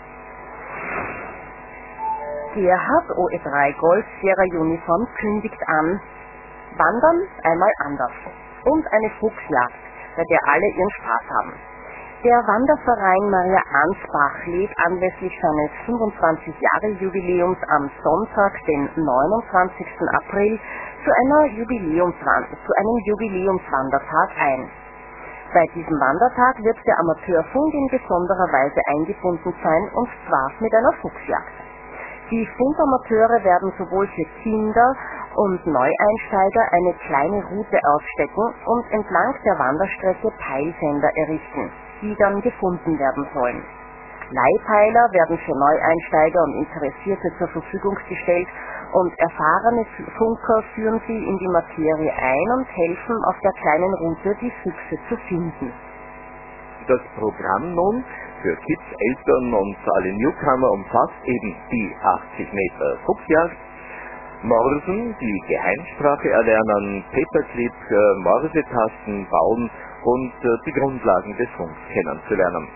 Gerhard O E drei Golf Sierra Uniform kündigt an, Wandern einmal anders und eine Fuchsjagd, bei der alle ihren Spaß haben. Der Wanderverein Maria Ansbach lädt anlässlich seines fünfundzwanzig Jahre Jubiläums am Sonntag, den neunundzwanzigsten April, zu, einer Jubiläumswand zu einem Jubiläumswandertag ein. Bei diesem Wandertag wird der Amateurfunk in besonderer Weise eingebunden sein, und zwar mit einer Fuchsjagd. Die Funkamateure werden sowohl für Kinder und Neueinsteiger eine kleine Route ausstecken und entlang der Wanderstrecke Peilsender errichten, die dann gefunden werden sollen. Leihpeiler werden für Neueinsteiger und Interessierte zur Verfügung gestellt und erfahrene Funker führen sie in die Materie ein und helfen auf der kleinen Route die Füchse zu finden. Das Programm nun für Kids, Eltern und alle Newcomer umfasst eben die achtzig Meter Fuchsjagd, Morsen, die Geheimsprache erlernen, Paperclip, Morsetasten bauen und die Grundlagen des Funks kennenzulernen.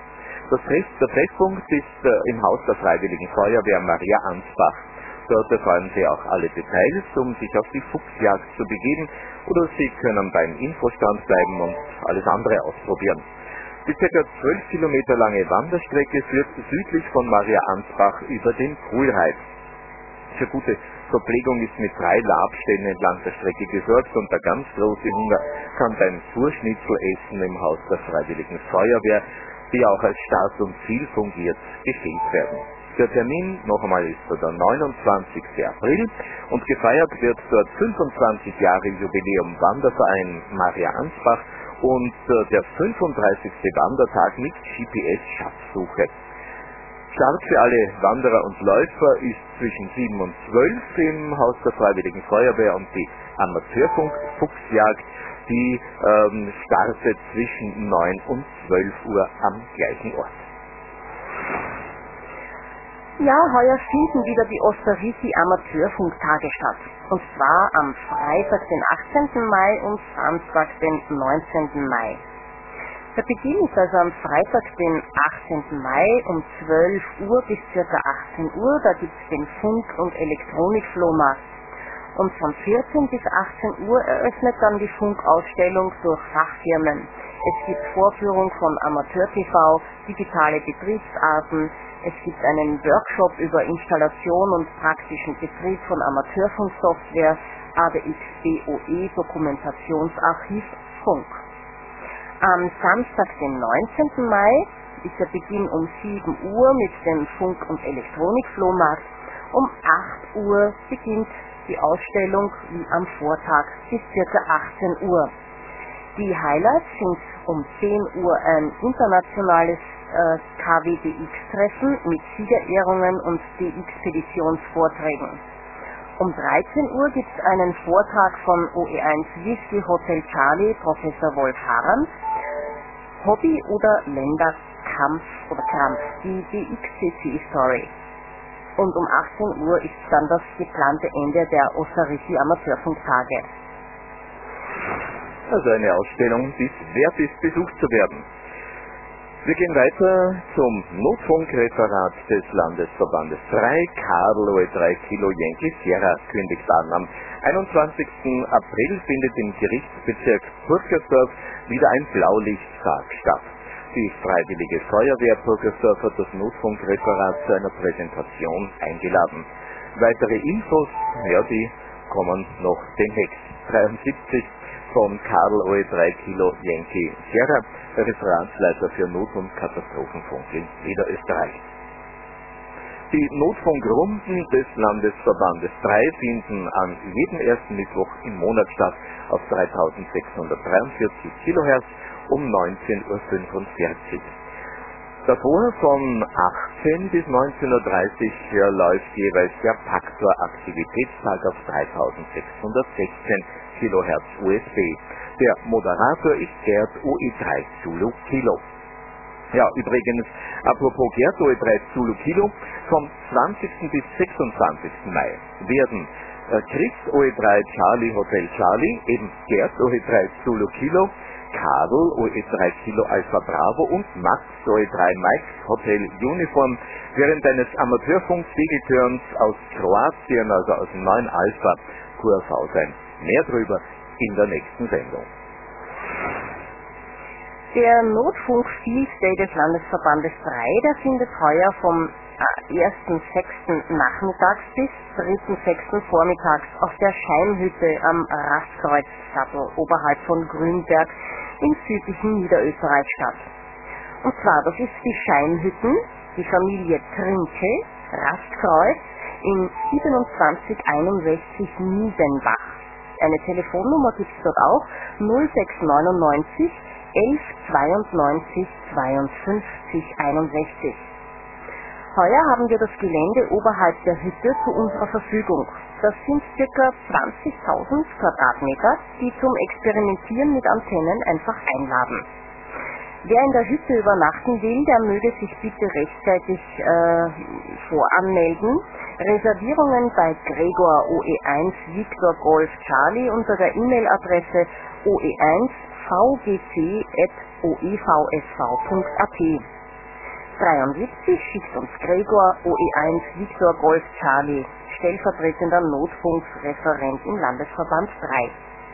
Das Treff, der Treffpunkt ist äh, im Haus der Freiwilligen Feuerwehr Maria Ansbach. Dort erfahren Sie auch alle Details, um sich auf die Fuchsjagd zu begeben, oder Sie können beim Infostand bleiben und alles andere ausprobieren. Die ca. zwölf Kilometer lange Wanderstrecke führt südlich von Maria Ansbach über den Kuhlreif. Für gute Verpflegung ist mit drei Labstellen entlang der Strecke gesorgt und der ganz große Hunger kann beim Surschnitzelessen im Haus der Freiwilligen Feuerwehr, die auch als Start und Ziel fungiert, gefehlt werden. Der Termin, noch einmal, ist der neunundzwanzigsten April und gefeiert wird dort fünfundzwanzig Jahre Jubiläum Wanderverein Maria Ansbach und äh, der fünfunddreißigste Wandertag mit G P S-Schatzsuche. Start für alle Wanderer und Läufer ist zwischen sieben und zwölf im Haus der Freiwilligen Feuerwehr und die Amateurfunk-Fuchsjagd, die ähm, startet zwischen neun und zwölf Uhr am gleichen Ort. Ja, heuer finden wieder die Osterrithi Amateurfunktage statt. Und zwar am Freitag, den achtzehnten Mai und Samstag, den neunzehnten Mai. Der Beginn ist also am Freitag, den achtzehnten Mai um zwölf Uhr bis ca. achtzehn Uhr. Da gibt es den Funk- und Elektronikflohmarkt. Und von vierzehn bis achtzehn Uhr eröffnet dann die Funkausstellung durch Fachfirmen. Es gibt Vorführung von Amateur-T V, digitale Betriebsarten, es gibt einen Workshop über Installation und praktischen Betrieb von Amateurfunksoftware, A D X B O E Dokumentationsarchiv Funk. Am Samstag, den neunzehnten Mai, ist der Beginn um sieben Uhr mit dem Funk- und Elektronikflohmarkt. Um acht Uhr beginnt die Ausstellung wie am Vortag bis ca. achtzehn Uhr. Die Highlights sind um zehn Uhr ein internationales äh, K W D X-Treffen mit Siegerehrungen und D X-Speditionsvorträgen. Um dreizehn Uhr gibt es einen Vortrag von O E eins Whisky Hotel Charlie, Professor Wolf Harand, Hobby oder Länderkampf oder Kampf, die D X C C-Story. Und um achtzehn Uhr ist dann das geplante Ende der Osterrithi Amateurfunktage. Also eine Ausstellung, die es wert ist, besucht zu werden. Wir gehen weiter zum Notfunkreferat des Landesverbandes drei. Karl O E drei Kilo Yankee Sierra kündigt an. Am einundzwanzigsten April findet im Gerichtsbezirk Purkersdorf wieder ein Blaulichttag statt. Die Freiwillige Feuerwehr Purkersdorf hat das Notfunkreferat zu einer Präsentation eingeladen. Weitere Infos, ja, die kommen noch demnächst. dreiundsiebzig von Karl O E drei Kilo Yankee Sierra, Referatsleiter für Not- und Katastrophenfunk in Niederösterreich. Die Notfunkrunden des Landesverbandes drei finden an jedem ersten Mittwoch im Monat statt auf dreitausendsechshundertdreiundvierzig Kilohertz um neunzehn Uhr fünfundvierzig. Davor von achtzehn bis neunzehn Uhr dreißig läuft jeweils der Paktor-Aktivitätstag auf dreitausendsechshundertsechzehn Kilohertz U S B. Der Moderator ist Gerd O E drei Zulu Kilo. Ja, übrigens, apropos Gerd O E drei Zulu Kilo, vom zwanzigsten bis sechsundzwanzigsten Mai werden äh, Chris O E drei Charlie Hotel Charlie, eben Gerd O E drei Zulu Kilo, Karl O E drei Kilo Alpha Bravo und Max O E drei Mike Hotel Uniform während eines Amateurfunk-Segeltörns aus Kroatien, also aus dem neuen Alpha, Q R V sein. Mehr drüber in der nächsten Sendung. Der Notfunk Field Day des Landesverbandes drei, der findet heuer vom ersten sechsten nachmittags bis dritten sechsten vormittags auf der Scheinhütte am Rastkreuzsattel oberhalb von Grünberg im südlichen Niederösterreich statt. Und zwar, das ist die Scheinhütten, die Familie Trinke, Rastkreuz in siebenundzwanzig einundsechzig Miesenbach. Eine Telefonnummer gibt es dort auch, null sechs neunundneunzig elf zweiundneunzig zweiundfünfzig einundsechzig. Heuer haben wir das Gelände oberhalb der Hütte zu unserer Verfügung. Das sind ca. zwanzigtausend Quadratmeter, die zum Experimentieren mit Antennen einfach einladen. Wer in der Hütte übernachten will, der möge sich bitte rechtzeitig äh, voranmelden. Reservierungen bei Gregor O E eins Victor Golf Charlie unter der E-Mail-Adresse o e eins v g c at o e v s v punkt a t. dreiundsiebzig schickt uns Gregor O E eins Victor Golf Charlie, stellvertretender Notfunkreferent im Landesverband drei.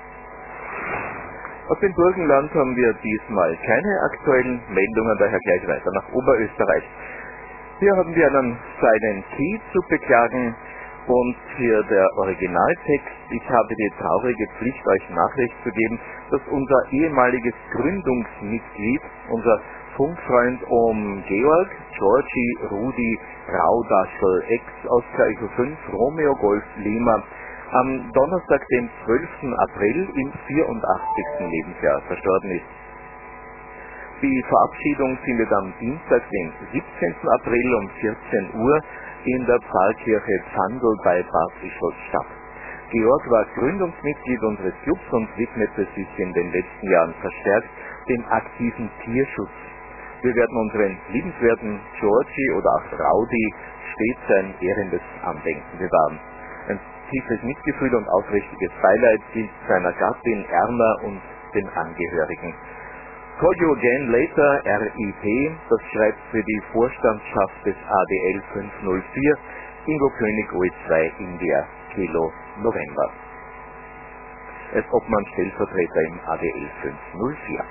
Aus dem Burgenland haben wir diesmal keine aktuellen Meldungen, daher gleich weiter nach Oberösterreich. Hier haben wir einen Silent Key zu beklagen und hier der Originaltext. Ich habe die traurige Pflicht, euch Nachricht zu geben, dass unser ehemaliges Gründungsmitglied, unser Funkfreund um Georg, Georgi, Rudi, Raudaschel, Ex Oscar Echo fünf, Romeo Golf Lima, am Donnerstag, den zwölften April im vierundachtzigsten Lebensjahr verstorben ist. Die Verabschiedung findet am Dienstag, den siebzehnten April um vierzehn Uhr in der Pfarrkirche Pfandl bei Bad Ischl statt. Georg war Gründungsmitglied unseres Clubs und widmete sich in den letzten Jahren verstärkt dem aktiven Tierschutz. Wir werden unseren liebenswerten Georgi oder auch Raudi stets ein ehrendes Andenken bewahren. Ein tiefes Mitgefühl und aufrichtiges Beileid gilt seiner Gattin Erna und den Angehörigen. Call you again later, R I P, das schreibt für die Vorstandschaft des A D L fünf null vier, Ingo König O E zwei India, Kilo November. Als Obmann Stellvertreter im A D L fünf null vier.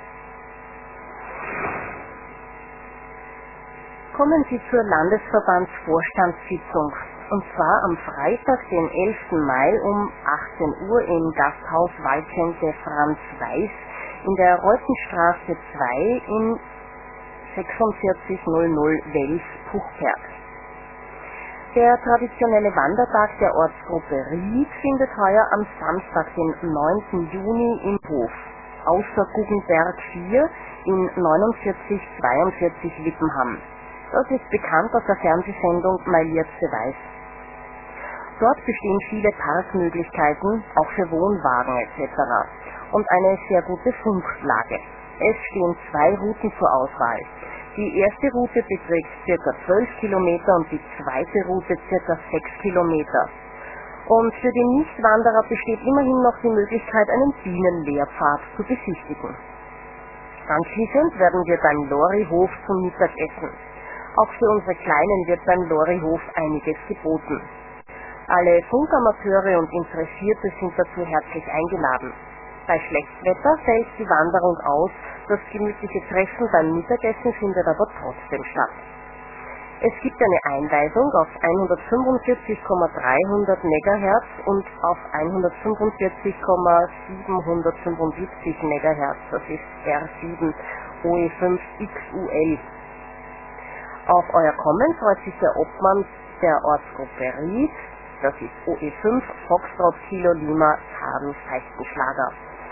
Kommen Sie zur Landesverbandsvorstandssitzung, und zwar am Freitag, den elften Mai um achtzehn Uhr im Gasthaus Waldschenke Franz Weiß in der Reutenstraße zwei in sechsundvierzig null Wels, Puchberg. Der traditionelle Wandertag der Ortsgruppe Ried findet heuer am Samstag, den neunten Juni im Hof, außer Guggenberg vier in neunundvierzig zweiundvierzig Wippenham. Das ist bekannt aus der Fernsehsendung Mailierze Weiß. Dort bestehen viele Parkmöglichkeiten, auch für Wohnwagen et cetera und eine sehr gute Funklage. Es stehen zwei Routen zur Auswahl. Die erste Route beträgt ca. zwölf Kilometer und die zweite Route ca. sechs Kilometer. Und für die Nichtwanderer besteht immerhin noch die Möglichkeit, einen Bienenlehrpfad zu besichtigen. Anschließend werden wir beim Lorihof zum Mittagessen. Auch für unsere Kleinen wird beim Lorihof einiges geboten. Alle Funkamateure und Interessierte sind dazu herzlich eingeladen. Bei Schlechtwetter fällt die Wanderung aus, das gemütliche Treffen beim Mittagessen findet aber trotzdem statt. Es gibt eine Einweisung auf hundertfünfundvierzig dreihundert Megahertz und auf hundertfünfundvierzig siebenhundertfünfundsiebzig Megahertz, das ist R sieben O E fünf X U L. Auf euer Kommen freut sich der Obmann der Ortsgruppe Ried, das ist O E fünf Foxtrot Kilo Lima Tadel Seichtenschlager.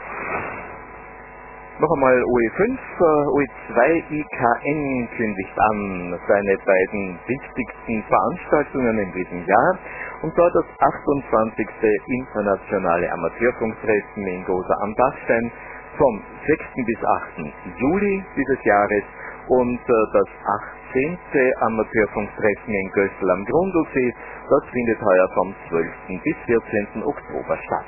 Noch einmal O E fünf, O E zwei I K N kündigt an seine beiden wichtigsten Veranstaltungen in diesem Jahr, und zwar das achtundzwanzigste Internationale Amateurfunktreffen in Gosa am Dachstein vom sechsten bis achten Juli dieses Jahres und das achtzehnte Amateurfunktreffen in Gössel am Grundlsee, das findet heuer vom zwölften bis vierzehnten Oktober statt.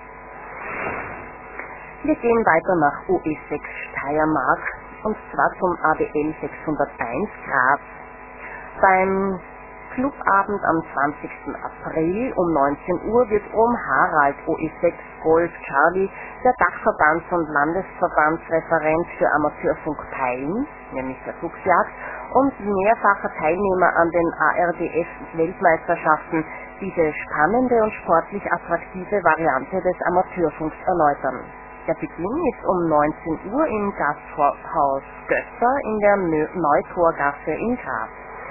Wir gehen weiter nach O E sechs Steiermark, und zwar zum A D L sechshunderteins Graz. Beim Clubabend am zwanzigsten April um neunzehn Uhr wird Ohm Harald O E sechs Golf Charlie, der Dachverbands- und Landesverbandsreferent für Amateurfunk teilen, nämlich der Fuchsjagd, und mehrfacher Teilnehmer an den A R D F-Weltmeisterschaften diese spannende und sportlich attraktive Variante des Amateurfunks erläutern. Der Beginn ist um neunzehn Uhr im Gasthaus Gösser in der Neutorgasse in Graz.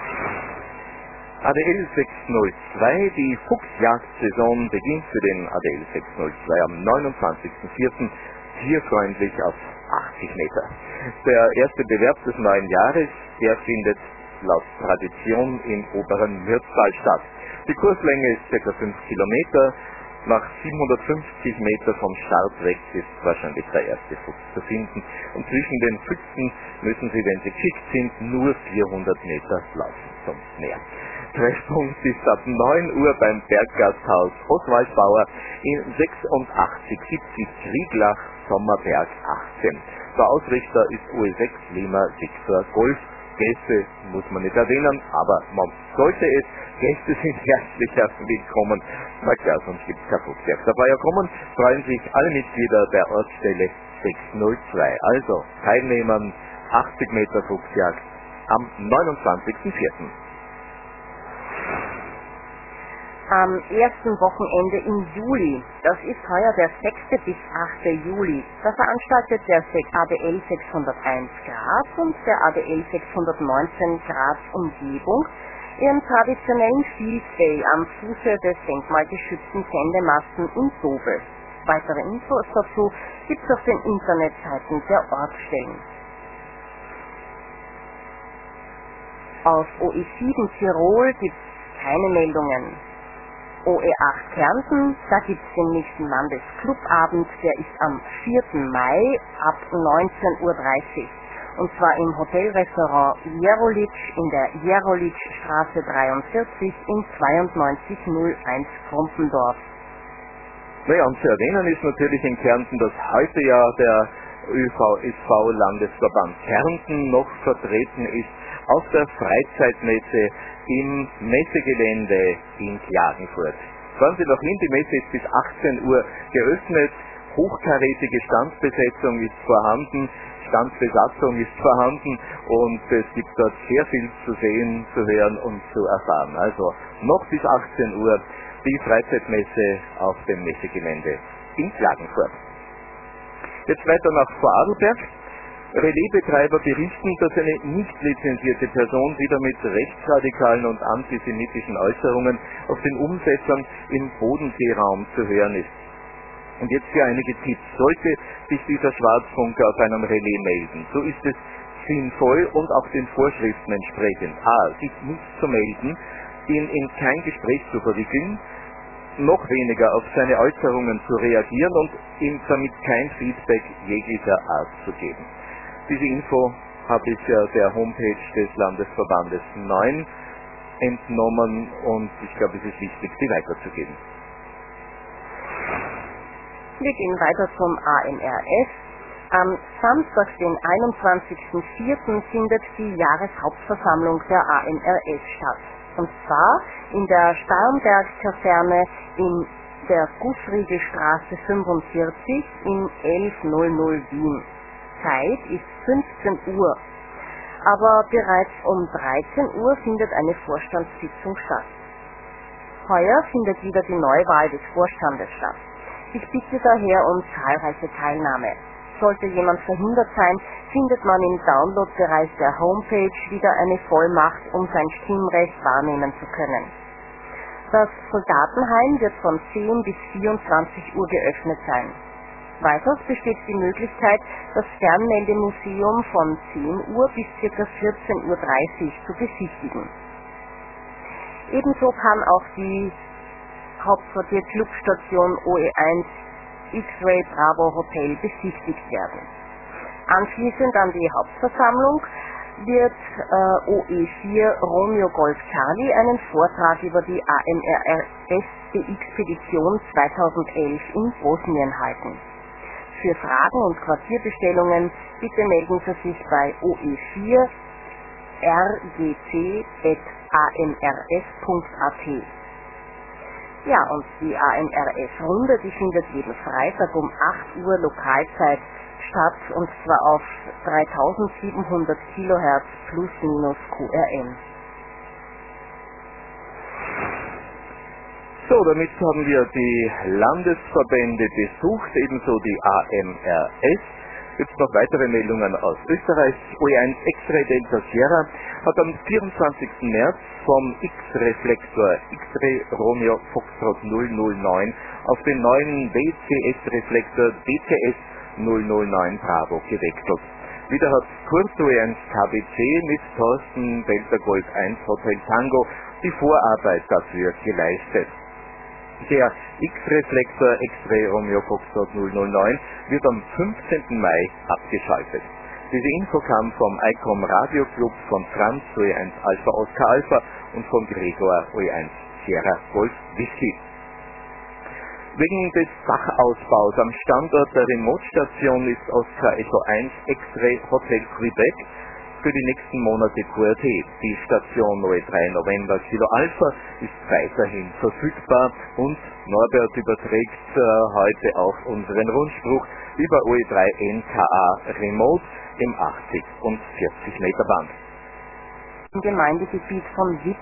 A D L sechshundertzwei, die Fuchsjagdsaison beginnt für den A D L sechshundertzwei am neunundzwanzigsten vierten tierfreundlich auf achtzig Meter. Der erste Bewerb des neuen Jahres, der findet laut Tradition im oberen Mürztal statt. Die Kurslänge ist ca. fünf Kilometer. Nach siebenhundertfünfzig Meter vom Start weg ist wahrscheinlich der erste Fuchs zu finden. Und zwischen den Füchsen müssen Sie, wenn Sie geschickt sind, nur vierhundert Meter laufen, sonst mehr. Treffpunkt ist ab neun Uhr beim Berggasthaus Oswaldbauer in sechsundachtzig siebzig Krieglach, Sommerberg achtzehn. Der Ausrichter ist O E sechs Lima Victor Golf, Gäste muss man nicht erwähnen, aber man sollte es. Gäste sind herzlich willkommen. Na klar, sonst gibt es kein Fuchsjagd. Dabei kommen freuen sich alle Mitglieder der Ortsstelle sechshundertzwei. Also Teilnehmern achtzig Meter Fuchsjagd am neunundzwanzigsten vierten Am ersten Wochenende im Juli, das ist heuer der sechste bis achte Juli, da veranstaltet der A D L sechshunderteins Graz und der A D L sechshundertneunzehn Graz Umgebung ihren traditionellen Field Day am Fuße des denkmalgeschützten Sendemasten in Dobel. Weitere Infos dazu gibt es auf den Internetseiten der Ortsstellen. Auf O E sieben Tirol gibt es keine Meldungen. O E acht Kärnten, da gibt es den nächsten Landesclubabend, der ist am vierten Mai ab neunzehn Uhr dreißig. Und zwar im Hotelrestaurant Jerolitsch in der Jerolitschstraße dreiundvierzig in zweiundneunzig null eins Krumpendorf. Naja, und zu erwähnen ist natürlich in Kärnten, dass heute ja der Ö V S V-Landesverband Kärnten noch vertreten ist auf der Freizeitmesse im Messegelände in Klagenfurt. Fahren Sie noch hin, die Messe ist bis achtzehn Uhr geöffnet, hochkarätige Standbesetzung ist vorhanden, Standbesatzung ist vorhanden und es gibt dort sehr viel zu sehen, zu hören und zu erfahren. Also noch bis achtzehn Uhr die Freizeitmesse auf dem Messegelände in Klagenfurt. Jetzt weiter nach Vorarlberg. Relaisbetreiber berichten, dass eine nicht lizenzierte Person wieder mit rechtsradikalen und antisemitischen Äußerungen auf den Umsetzern im Bodenseeraum zu hören ist. Und jetzt hier einige Tipps. Sollte sich dieser Schwarzfunker auf einem Relais melden, so ist es sinnvoll und auch den Vorschriften entsprechend, a. sich nicht zu melden, ihn in kein Gespräch zu verwickeln, noch weniger auf seine Äußerungen zu reagieren und ihm damit kein Feedback jeglicher Art zu geben. Diese Info habe ich ja der Homepage des Landesverbandes neun entnommen und ich glaube, es ist wichtig, sie weiterzugeben. Wir gehen weiter zum A M R S. Am Samstag, den einundzwanzigsten vierten findet die Jahreshauptversammlung der A M R S statt. Und zwar in der Starnberg-Kaserne in der Gussriegelstraße fünfundvierzig in elfhundert Wien. Zeit ist fünfzehn Uhr. Aber bereits um dreizehn Uhr findet eine Vorstandssitzung statt. Heuer findet wieder die Neuwahl des Vorstandes statt. Ich bitte daher um zahlreiche Teilnahme. Sollte jemand verhindert sein, findet man im Download-Bereich der Homepage wieder eine Vollmacht, um sein Stimmrecht wahrnehmen zu können. Das Soldatenheim wird von zehn bis vierundzwanzig Uhr geöffnet sein. Weiters besteht die Möglichkeit, das Fernmeldemuseum von zehn Uhr bis ca. vierzehn Uhr dreißig zu besichtigen. Ebenso kann auch die Hauptquartier-Clubstation O E eins X-Ray Bravo Hotel besichtigt werden. Anschließend an die Hauptversammlung wird äh, O E vier Romeo Golf Charlie einen Vortrag über die A M R S-Expedition zweitausendelf in Bosnien halten. Für Fragen und Quartierbestellungen bitte melden Sie sich bei O E vier r g c at a m r s punkt a t. Ja, und die A M R S-Runde, die findet jeden Freitag um acht Uhr Lokalzeit statt, und zwar auf dreitausendsiebenhundert Kilohertz plus minus Q R M. So, damit haben wir die Landesverbände besucht, ebenso die A M R S. Jetzt noch weitere Meldungen aus Österreich. O E eins X-Ray Delta Sierra hat am vierundzwanzigsten März vom X-Reflektor X-Ray Romeo Foxtrot null null neun auf den neuen B C S-Reflektor B C S null null neun Bravo gewechselt. Wieder hat Kurt O E eins K B C mit Thorsten Delta Golf eins Hotel Tango die Vorarbeit dafür geleistet. Der X-Reflektor X-Ray Romeo Foxtrot null null neun wird am fünfzehnten Mai abgeschaltet. Diese Info kam vom I C O M Radio Club, von Franz O E eins Alpha Oscar Alpha und von Gregor O E eins Sierra Golf Whisky. Wegen des Dachausbaus am Standort der Remote-Station ist Oscar Echo eins X-Ray Hotel Quebec für die nächsten Monate Q R T. Die Station O E drei November Kilo Alpha ist weiterhin verfügbar und Norbert überträgt äh, heute auch unseren Rundspruch über O E drei N K A Remote im achtzig und vierzig Meter Band. Im Gemeindegebiet von Witt.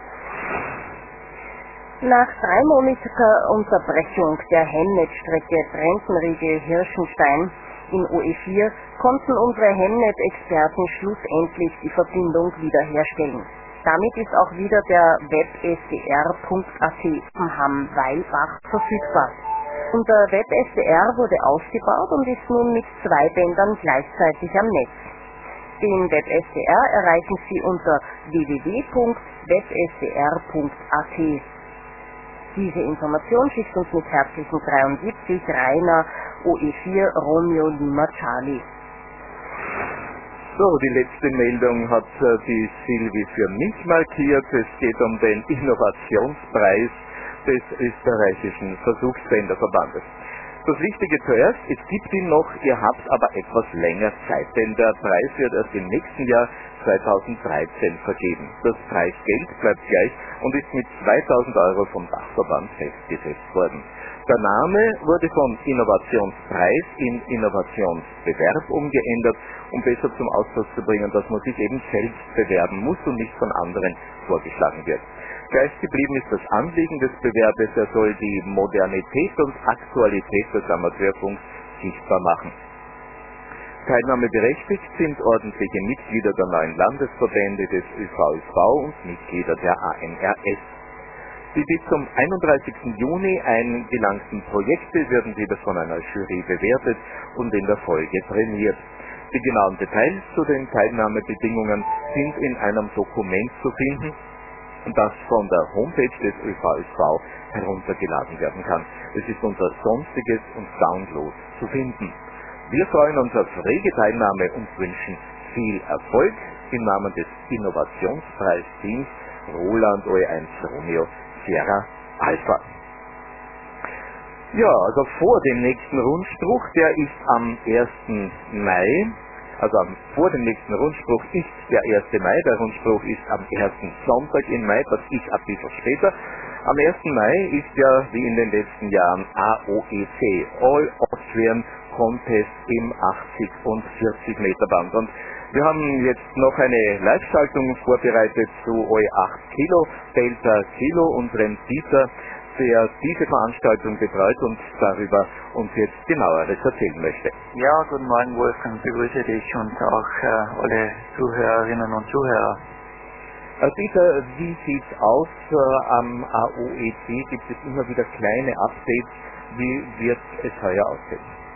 Nach dreimonatiger Unterbrechung der Hemnet-Strecke Brentenriegel-Hirschenstein in O E vier konnten unsere Hemnet-Experten schlussendlich die Verbindung wiederherstellen. Damit ist auch wieder der web S D R punkt A T am Hamm-Weilbach verfügbar. Unser web S D R wurde ausgebaut und ist nun mit zwei Bändern gleichzeitig am Netz. Den web S D R erreichen Sie unter w w w punkt web S D R punkt A T. Diese Information schickt uns mit herzlichen dreiundsiebzig Rainer O E vier Romeo Lima Charlie. So, die letzte Meldung hat äh, die Silvi für mich markiert. Es geht um den Innovationspreis des österreichischen Versuchssenderverbandes. Das Wichtige zuerst, es gibt ihn noch, ihr habt aber etwas länger Zeit, denn der Preis wird erst im nächsten Jahr zweitausenddreizehn vergeben. Das Preisgeld bleibt gleich und ist mit zweitausend Euro vom Dachverband festgesetzt worden. Der Name wurde von Innovationspreis in Innovationsbewerb umgeändert, um besser zum Ausdruck zu bringen, dass man sich eben selbst bewerben muss und nicht von anderen vorgeschlagen wird. Gleich geblieben ist das Anliegen des Bewerbes, er soll die Modernität und Aktualität des Amateurfunks sichtbar machen. Teilnahmeberechtigt sind ordentliche Mitglieder der neuen Landesverbände des Ö V S V und Mitglieder der A N R S. Die bis zum einunddreißigsten Juni eingelangten Projekte werden wieder von einer Jury bewertet und in der Folge prämiert. Die genauen Details zu den Teilnahmebedingungen sind in einem Dokument zu finden, das von der Homepage des Ö V S V heruntergeladen werden kann. Es ist unter Sonstiges und Download zu finden. Wir freuen uns auf rege Teilnahme und wünschen viel Erfolg im Namen des Innovationspreis-Teams Roland O E eins Romeo Sierra Alpha. Ja, also vor dem nächsten Rundspruch, der ist am ersten Mai, also am, vor dem nächsten Rundspruch ist der erste Mai, der Rundspruch ist am ersten Sonntag im Mai, das ist ein bisschen später. Am ersten Mai ist ja, wie in den letzten Jahren, A O E C, All Austrian Contest im achtzig und vierzig Meter Band. Und wir haben jetzt noch eine Live-Schaltung vorbereitet zu O E acht Kilo, Delta Kilo, unserem Dieter, der diese Veranstaltung betreut und darüber uns jetzt genaueres erzählen möchte. Ja, guten Morgen Wolfgang, begrüße dich und auch äh, alle Zuhörerinnen und Zuhörer. Herr Dieter, wie sieht's aus äh, am A O E C? Gibt es immer wieder kleine Updates? Wie wird es heuer aussehen?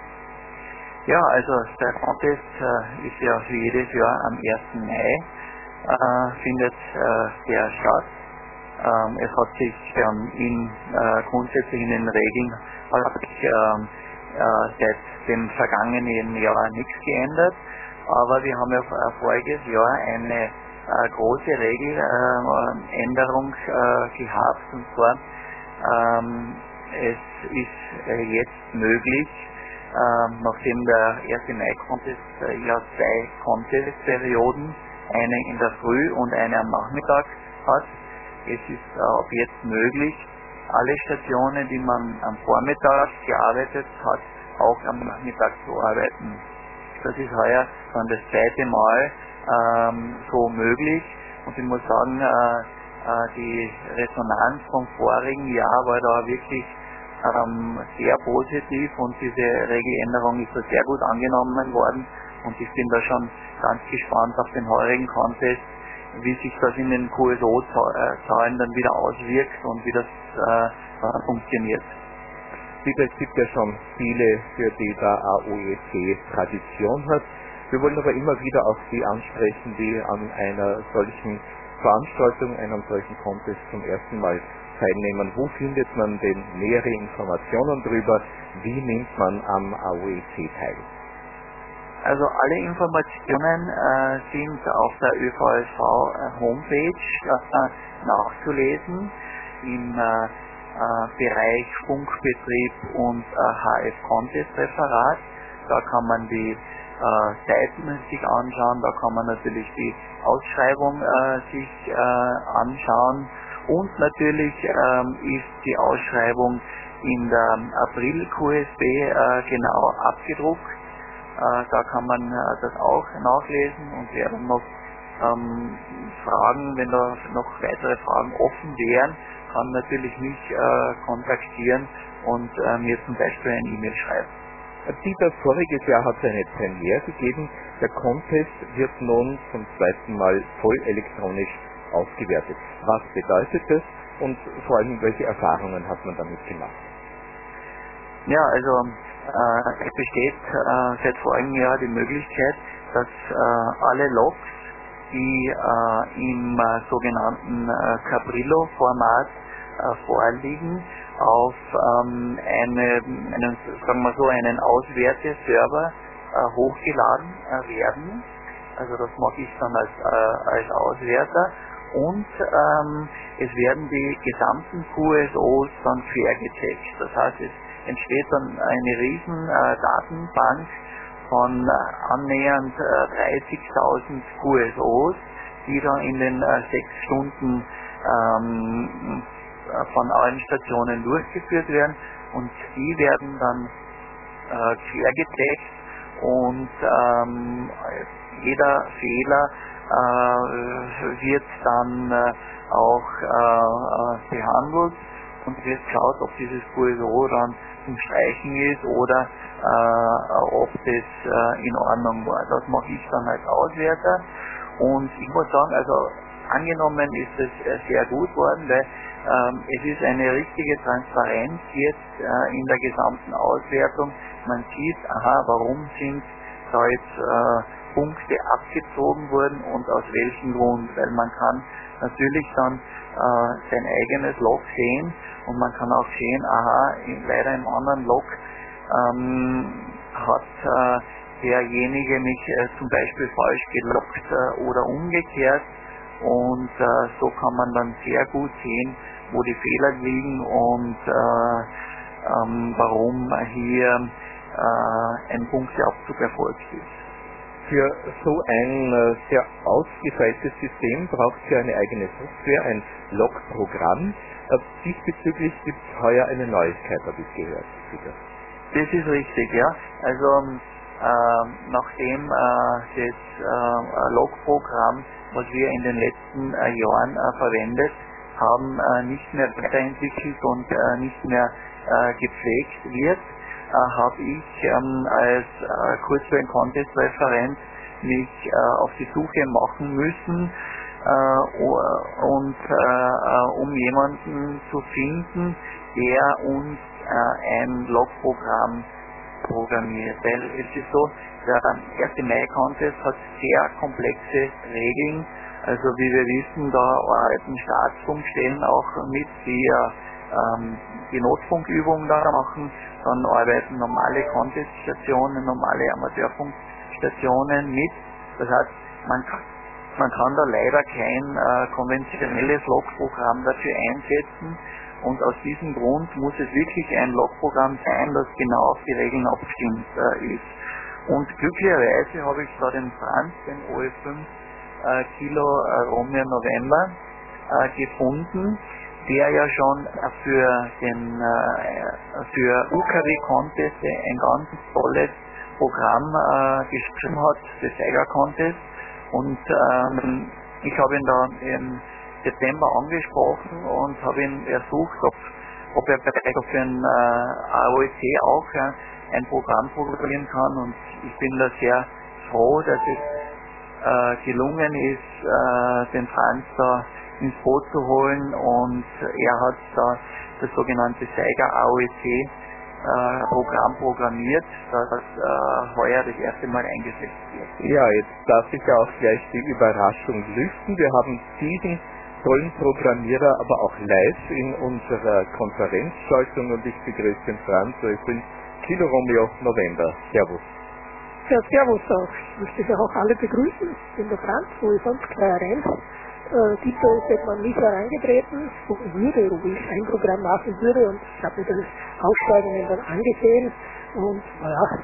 Ja, also der Contest äh, ist ja wie jedes Jahr am ersten Mai, äh, findet äh, der statt. Ähm, es hat sich ähm, in, äh, grundsätzlich in den Regeln hat sich, ähm, äh, seit dem vergangenen Jahr nichts geändert, aber wir haben ja äh, voriges Jahr eine äh, große Regeländerung äh, äh, gehabt, und zwar ähm, es ist äh, jetzt möglich, äh, nachdem der erste Mai-Contest äh, ja zwei Contest-Perioden, eine in der Früh und eine am Nachmittag hat. Es ist äh, ab jetzt möglich, alle Stationen, die man am Vormittag gearbeitet hat, auch am Nachmittag zu arbeiten. Das ist heuer dann das zweite Mal ähm, so möglich, und ich muss sagen, äh, äh, die Resonanz vom vorigen Jahr war da wirklich ähm, sehr positiv, und diese Regeländerung ist da sehr gut angenommen worden, und ich bin da schon ganz gespannt auf den heurigen Contest, wie sich das in den Q S O-Zahlen dann wieder auswirkt und wie das äh, funktioniert. Es gibt ja schon viele, für die der A O E C Tradition hat. Wir wollen aber immer wieder auch die ansprechen, die an einer solchen Veranstaltung, einem solchen Contest zum ersten Mal teilnehmen. Wo findet man denn nähere Informationen darüber? Wie nimmt man am A O E C teil? Also alle Informationen äh, sind auf der Ö V S V äh, Homepage äh, nachzulesen im äh, äh, Bereich Funkbetrieb und äh, H F Contest Referat. Da kann man die äh, Seiten sich anschauen, da kann man natürlich die Ausschreibung äh, sich äh, anschauen und natürlich ähm, ist die Ausschreibung in der April-Q S B äh, genau abgedruckt. Äh, da kann man äh, das auch nachlesen und wer dann noch ähm, Fragen, wenn da noch weitere Fragen offen wären, kann natürlich mich äh, kontaktieren und äh, mir zum Beispiel ein E-Mail schreiben. Dieter, voriges Jahr hat es eine Premiere gegeben. Der Contest wird nun zum zweiten Mal voll elektronisch ausgewertet. Was bedeutet das und vor allem welche Erfahrungen hat man damit gemacht? Ja, also äh, es besteht äh, seit vorigem Jahr die Möglichkeit, dass äh, alle Logs, die äh, im äh, sogenannten äh, Cabrillo-Format äh, vorliegen, auf ähm, eine, einen, sagen wir so, einen Auswerteserver äh, hochgeladen äh, werden. Also das mache ich dann als, äh, als Auswerter und ähm, es werden die gesamten Q S Os dann quergecheckt. Das heißt, es entsteht dann eine riesen äh, Datenbank von äh, annähernd äh, dreißigtausend Q S Os, die dann in den äh, sechs Stunden ähm, von allen Stationen durchgeführt werden und die werden dann äh, quergecheckt und ähm, jeder Fehler äh, wird dann äh, auch äh, behandelt und wird geschaut, ob dieses Q S O dann zum Streichen ist oder äh, ob das äh, in Ordnung war. Das mache ich dann als Auswerter und ich muss sagen, also angenommen ist es äh, sehr gut worden, weil ähm, es ist eine richtige Transparenz jetzt äh, in der gesamten Auswertung. Man sieht, aha, warum sind da jetzt äh, Punkte abgezogen worden und aus welchem Grund, weil man kann natürlich dann äh, sein eigenes Log sehen und man kann auch sehen, aha, in, leider im anderen Log ähm, hat äh, derjenige mich äh, zum Beispiel falsch geloggt äh, oder umgekehrt und äh, so kann man dann sehr gut sehen, wo die Fehler liegen und äh, ähm, warum hier äh, ein Punkteabzug erfolgt ist. Für so ein äh, sehr ausgefeiltes System braucht es ja eine eigene Software, ein Log-Programm. Äh, diesbezüglich gibt es heuer eine Neuigkeit, habe ich gehört. Bitte. Das ist richtig, ja. Also äh, nachdem äh, das äh, Log-Programm, was wir in den letzten äh, Jahren äh, verwendet haben, äh, nicht mehr weiterentwickelt und äh, nicht mehr äh, gepflegt wird, äh, habe ich ähm, als äh, Kurzwellen-Contest-Referent mich äh, auf die Suche machen müssen äh, und äh, um jemanden zu finden, der uns äh, ein Log-Programm programmiert. Weil es ist so, der erste Mai-Contest hat sehr komplexe Regeln. Also wie wir wissen, da arbeiten Staatsfunkstellen auch mit, die ja ähm, die Notfunkübungen da machen. Dann arbeiten normale Conteststationen, normale Amateurfunkstationen mit. Das heißt, man kann, man kann da leider kein äh, konventionelles Log-Programm dafür einsetzen. Und aus diesem Grund muss es wirklich ein Log-Programm sein, das genau auf die Regeln abgestimmt äh, ist. Und glücklicherweise habe ich da den Franz, den O F fünf äh, Kilo äh, Romeo November, äh, gefunden, der ja schon äh, für den äh, für U K W-Contest ein ganz tolles Programm äh, geschrieben hat, das Seiger Contest. Und ähm, ich habe ihn da im September angesprochen und habe ihn ersucht, ob, ob er vielleicht für ein äh, A O E C auch ja, ein Programm programmieren kann und ich bin da sehr froh, dass es äh, gelungen ist, äh, den Franz da ins Boot zu holen und er hat da das sogenannte Seiger A O E C äh, Programm programmiert, das äh, heuer das erste Mal eingesetzt wird. Ja, jetzt darf ich auch gleich die Überraschung lüften. Wir haben diesen tollen Programmierer aber auch live in unserer Konferenzschaltung und ich begrüße den Franz, ich bin Kilo Romeo November. Servus. Ja, servus auch. Ich möchte Sie auch alle begrüßen. Ich bin der Franz, wo ich sonst gleich rein. Äh, Dieter ist jetzt an mich herangetreten, gucken würde, ob ich ein Programm machen würde und ich habe mir das Ausschreibungen dann angesehen und naja,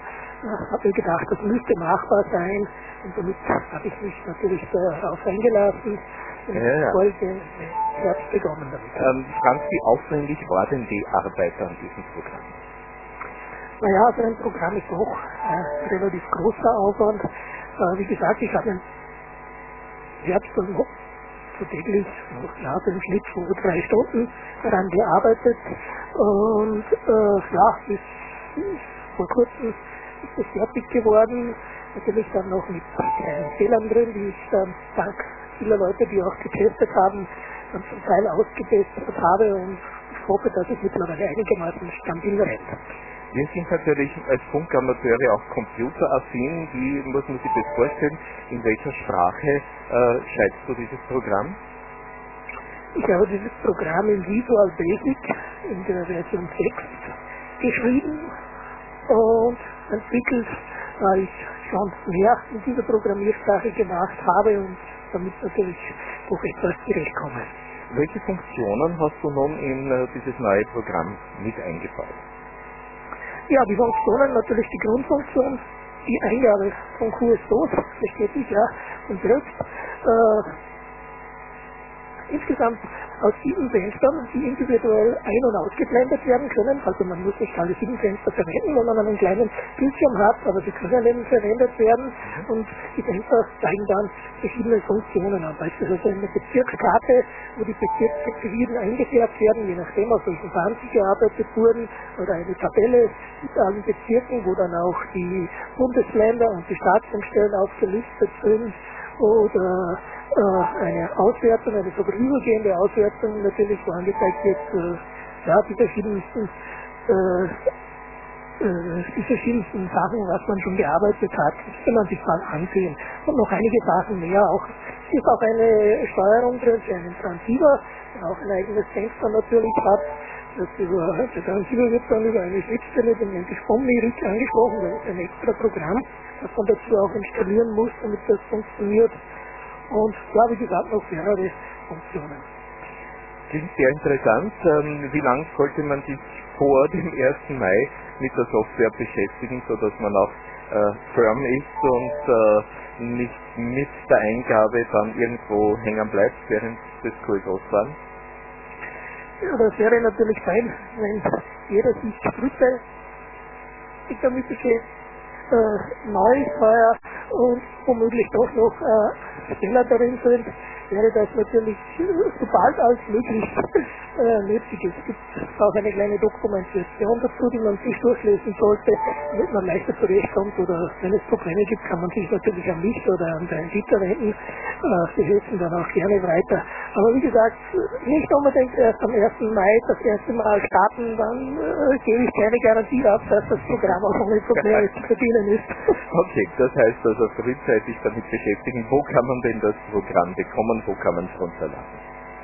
habe ich gedacht, das müsste machbar sein und damit habe ich mich natürlich darauf eingelassen und Ja, ja. heute im Herbst begonnen damit. Ähm, Franz, wie aufwendig war denn die Arbeit an diesem Programm? Naja, so ein Programm ist doch ein relativ großer Aufwand. Äh, wie gesagt, ich habe im Herbst und so täglich, ja, so im Schnitt so drei Stunden daran gearbeitet und äh, ja, bis vor kurzem ist es fertig geworden. Natürlich dann noch mit kleinen Fehlern drin, die ich dann dank vieler Leute, die auch getestet haben, dann zum Teil ausgebessert habe und ich hoffe, dass es mittlerweile einigermaßen stabil rennt. Wir sind natürlich als Funkamateure auch computeraffin. Wie muss man sich das vorstellen? In welcher Sprache äh, schreibst du dieses Programm? Ich habe dieses Programm in Visual Basic in der Version sechs geschrieben und entwickelt, weil ich schon mehr in dieser Programmiersprache gemacht habe und damit natürlich doch etwas zurechtkomme. Welche Funktionen hast du nun in äh, dieses neue Programm mit eingebaut? Ja, die Funktionen, natürlich die Grundfunktion, die Eingabe von Q S Os, versteht sich ja, und selbst äh, insgesamt aus sieben Fenstern, die individuell ein- und ausgeblendet werden können. Also man muss nicht alle sieben Fenster verwenden, wenn man einen kleinen Bildschirm hat, aber sie können eben verwendet werden und die Fenster zeigen dann verschiedene Funktionen an. Beispielsweise eine Bezirkskarte, wo die Bezirksdivisionen eingefärbt werden, je nachdem auf welchen Bahn sie gearbeitet wurden, oder eine Tabelle mit allen Bezirken, wo dann auch die Bundesländer und die Staatsfunkstellen aufgelistet sind, oder äh, eine Auswertung, eine vorübergehende Auswertung natürlich, wo angezeigt wird, äh, ja, die verschiedensten äh, äh, die verschiedensten Sachen, was man schon gearbeitet hat, kann man sich mal ansehen. Und noch einige Sachen mehr auch. Es ist auch eine Steuerung drin für einen Transceiver, der auch ein eigenes Fenster natürlich hat. Das über, der Transceiver wird dann über eine Schnittstelle, den nennt sich Omni-Rig, angesprochen. Das ist ein extra Programm, das man dazu auch installieren muss, damit das funktioniert. Und ja, wie gesagt, noch mehrere Funktionen. Klingt sehr interessant. Ähm, wie lange sollte man sich vor dem ersten Mai mit der Software beschäftigen, sodass man auch äh, firm ist und äh, nicht mit der Eingabe dann irgendwo hängen bleibt während des Q S Os fahren? Ja, das wäre natürlich fein, wenn jeder sich frühzeitig damit beschäftigt, äh, neu, teuer und womöglich doch noch äh, Fehler darin sind, wäre das natürlich äh, so bald als möglich äh, nötig ist. Es gibt auch eine kleine Dokumentation dazu, die man sich durchlesen sollte, damit man leichter zurechtkommt, oder wenn es Probleme gibt, kann man sich natürlich an mich oder an den Dieter wenden. Äh, Sie helfen dann auch gerne weiter. Aber wie gesagt, nicht unbedingt erst am ersten Mai das erste Mal starten, dann äh, gebe ich keine Garantie ab, dass das Programm auch ohne Probleme zu verdienen ist. Okay, das heißt also frühzeitig damit beschäftigen. Wo kann man denn das Programm bekommen? Wo kann man es runterladen?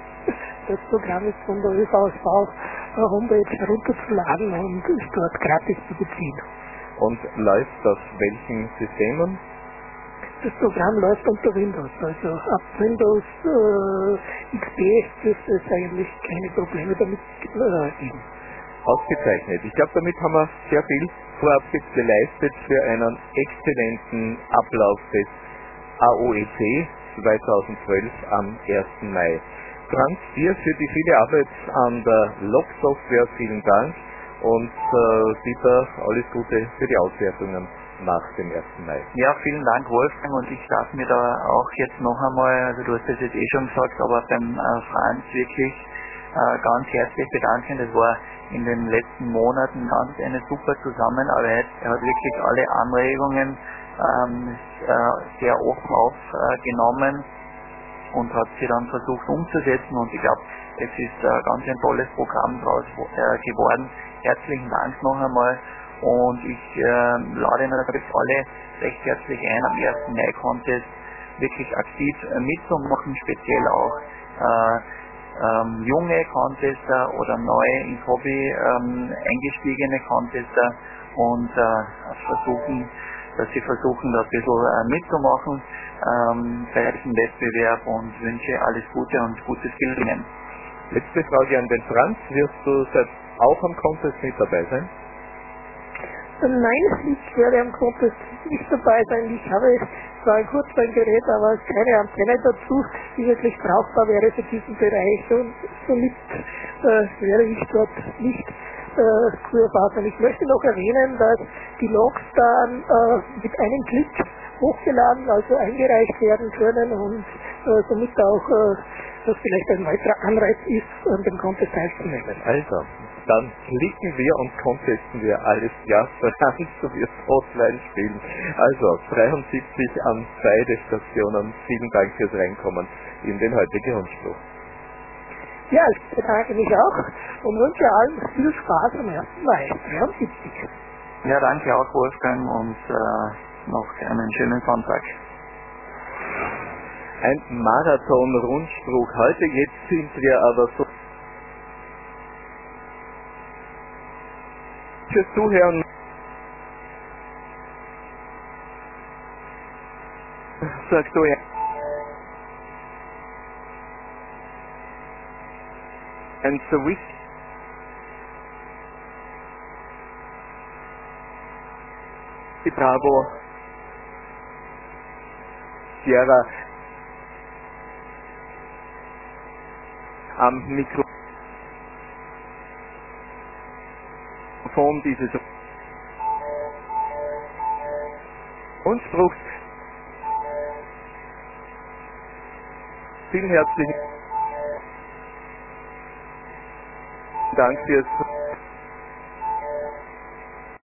Das Programm ist von der Ö V S V-Homepage herunterzuladen und ist dort gratis zu beziehen. Und läuft auf welchen Systemen? Das Programm läuft unter Windows, also ab Windows äh, X P dürfte es eigentlich keine Probleme damit äh, geben. Ausgezeichnet. Ich glaube, damit haben wir sehr viel vorab jetzt geleistet für einen exzellenten Ablauf des A O E C zweitausendzwölf am ersten Mai. Franz, dir für die viele Arbeit an der Log-Software vielen Dank und äh, Dieter, alles Gute für die Auswertungen nach dem ersten Mai. Ja, vielen Dank Wolfgang, und ich darf mir da auch jetzt noch einmal, also du hast das jetzt eh schon gesagt, aber beim äh, Franz wirklich äh, ganz herzlich bedanken. Das war in den letzten Monaten ganz eine super Zusammenarbeit. Er hat wirklich alle Anregungen ähm, äh, sehr offen aufgenommen äh, und hat sie dann versucht umzusetzen, und ich glaube, es ist äh, ganz ein tolles Programm daraus äh, geworden. Herzlichen Dank noch einmal, und ich äh, lade natürlich alle recht herzlich ein, am ersten Mai Contest wirklich aktiv äh, mitzumachen, speziell auch äh, ähm, junge Contester oder neu ins Hobby ähm, eingestiegene Contester, und äh, versuchen, dass sie versuchen, da ein bisschen äh, mitzumachen ähm, bei diesem Wettbewerb, und wünsche alles Gute und gutes Gelingen. Letzte Frage an den Franz. Wirst du selbst auch am Contest mit dabei sein? Nein, ich werde am Contest nicht dabei sein. Ich habe zwar ein Kurzwellengerät, aber keine Antenne dazu, die wirklich brauchbar wäre für diesen Bereich. Und somit äh, wäre ich dort nicht äh, zu erfassen. Ich möchte noch erwähnen, dass die Logs dann äh, mit einem Klick hochgeladen, also eingereicht werden können und äh, somit auch äh, das vielleicht ein weiterer Anreiz ist, an dem Contest teilzunehmen. Also, dann klicken wir und contesten wir alles Jahr voran, so wie es Hotline spielen. Also, dreiundsiebzig an beide Stationen. Vielen Dank fürs Reinkommen in den heutigen Rundspruch. Ja, ich bedanke mich auch und wünsche allen viel Spaß am ersten Mai dreiundsiebzig. Ja, danke auch, Wolfgang, und äh, noch einen schönen Sonntag. Ein Marathon-Rundspruch. Heute jetzt sind wir aber so fürs Zuhören. Sagst du ja. And so we die Bravo Sierra am Mikrofon dieses Rundspruchs. Vielen herzlichen Dank fürs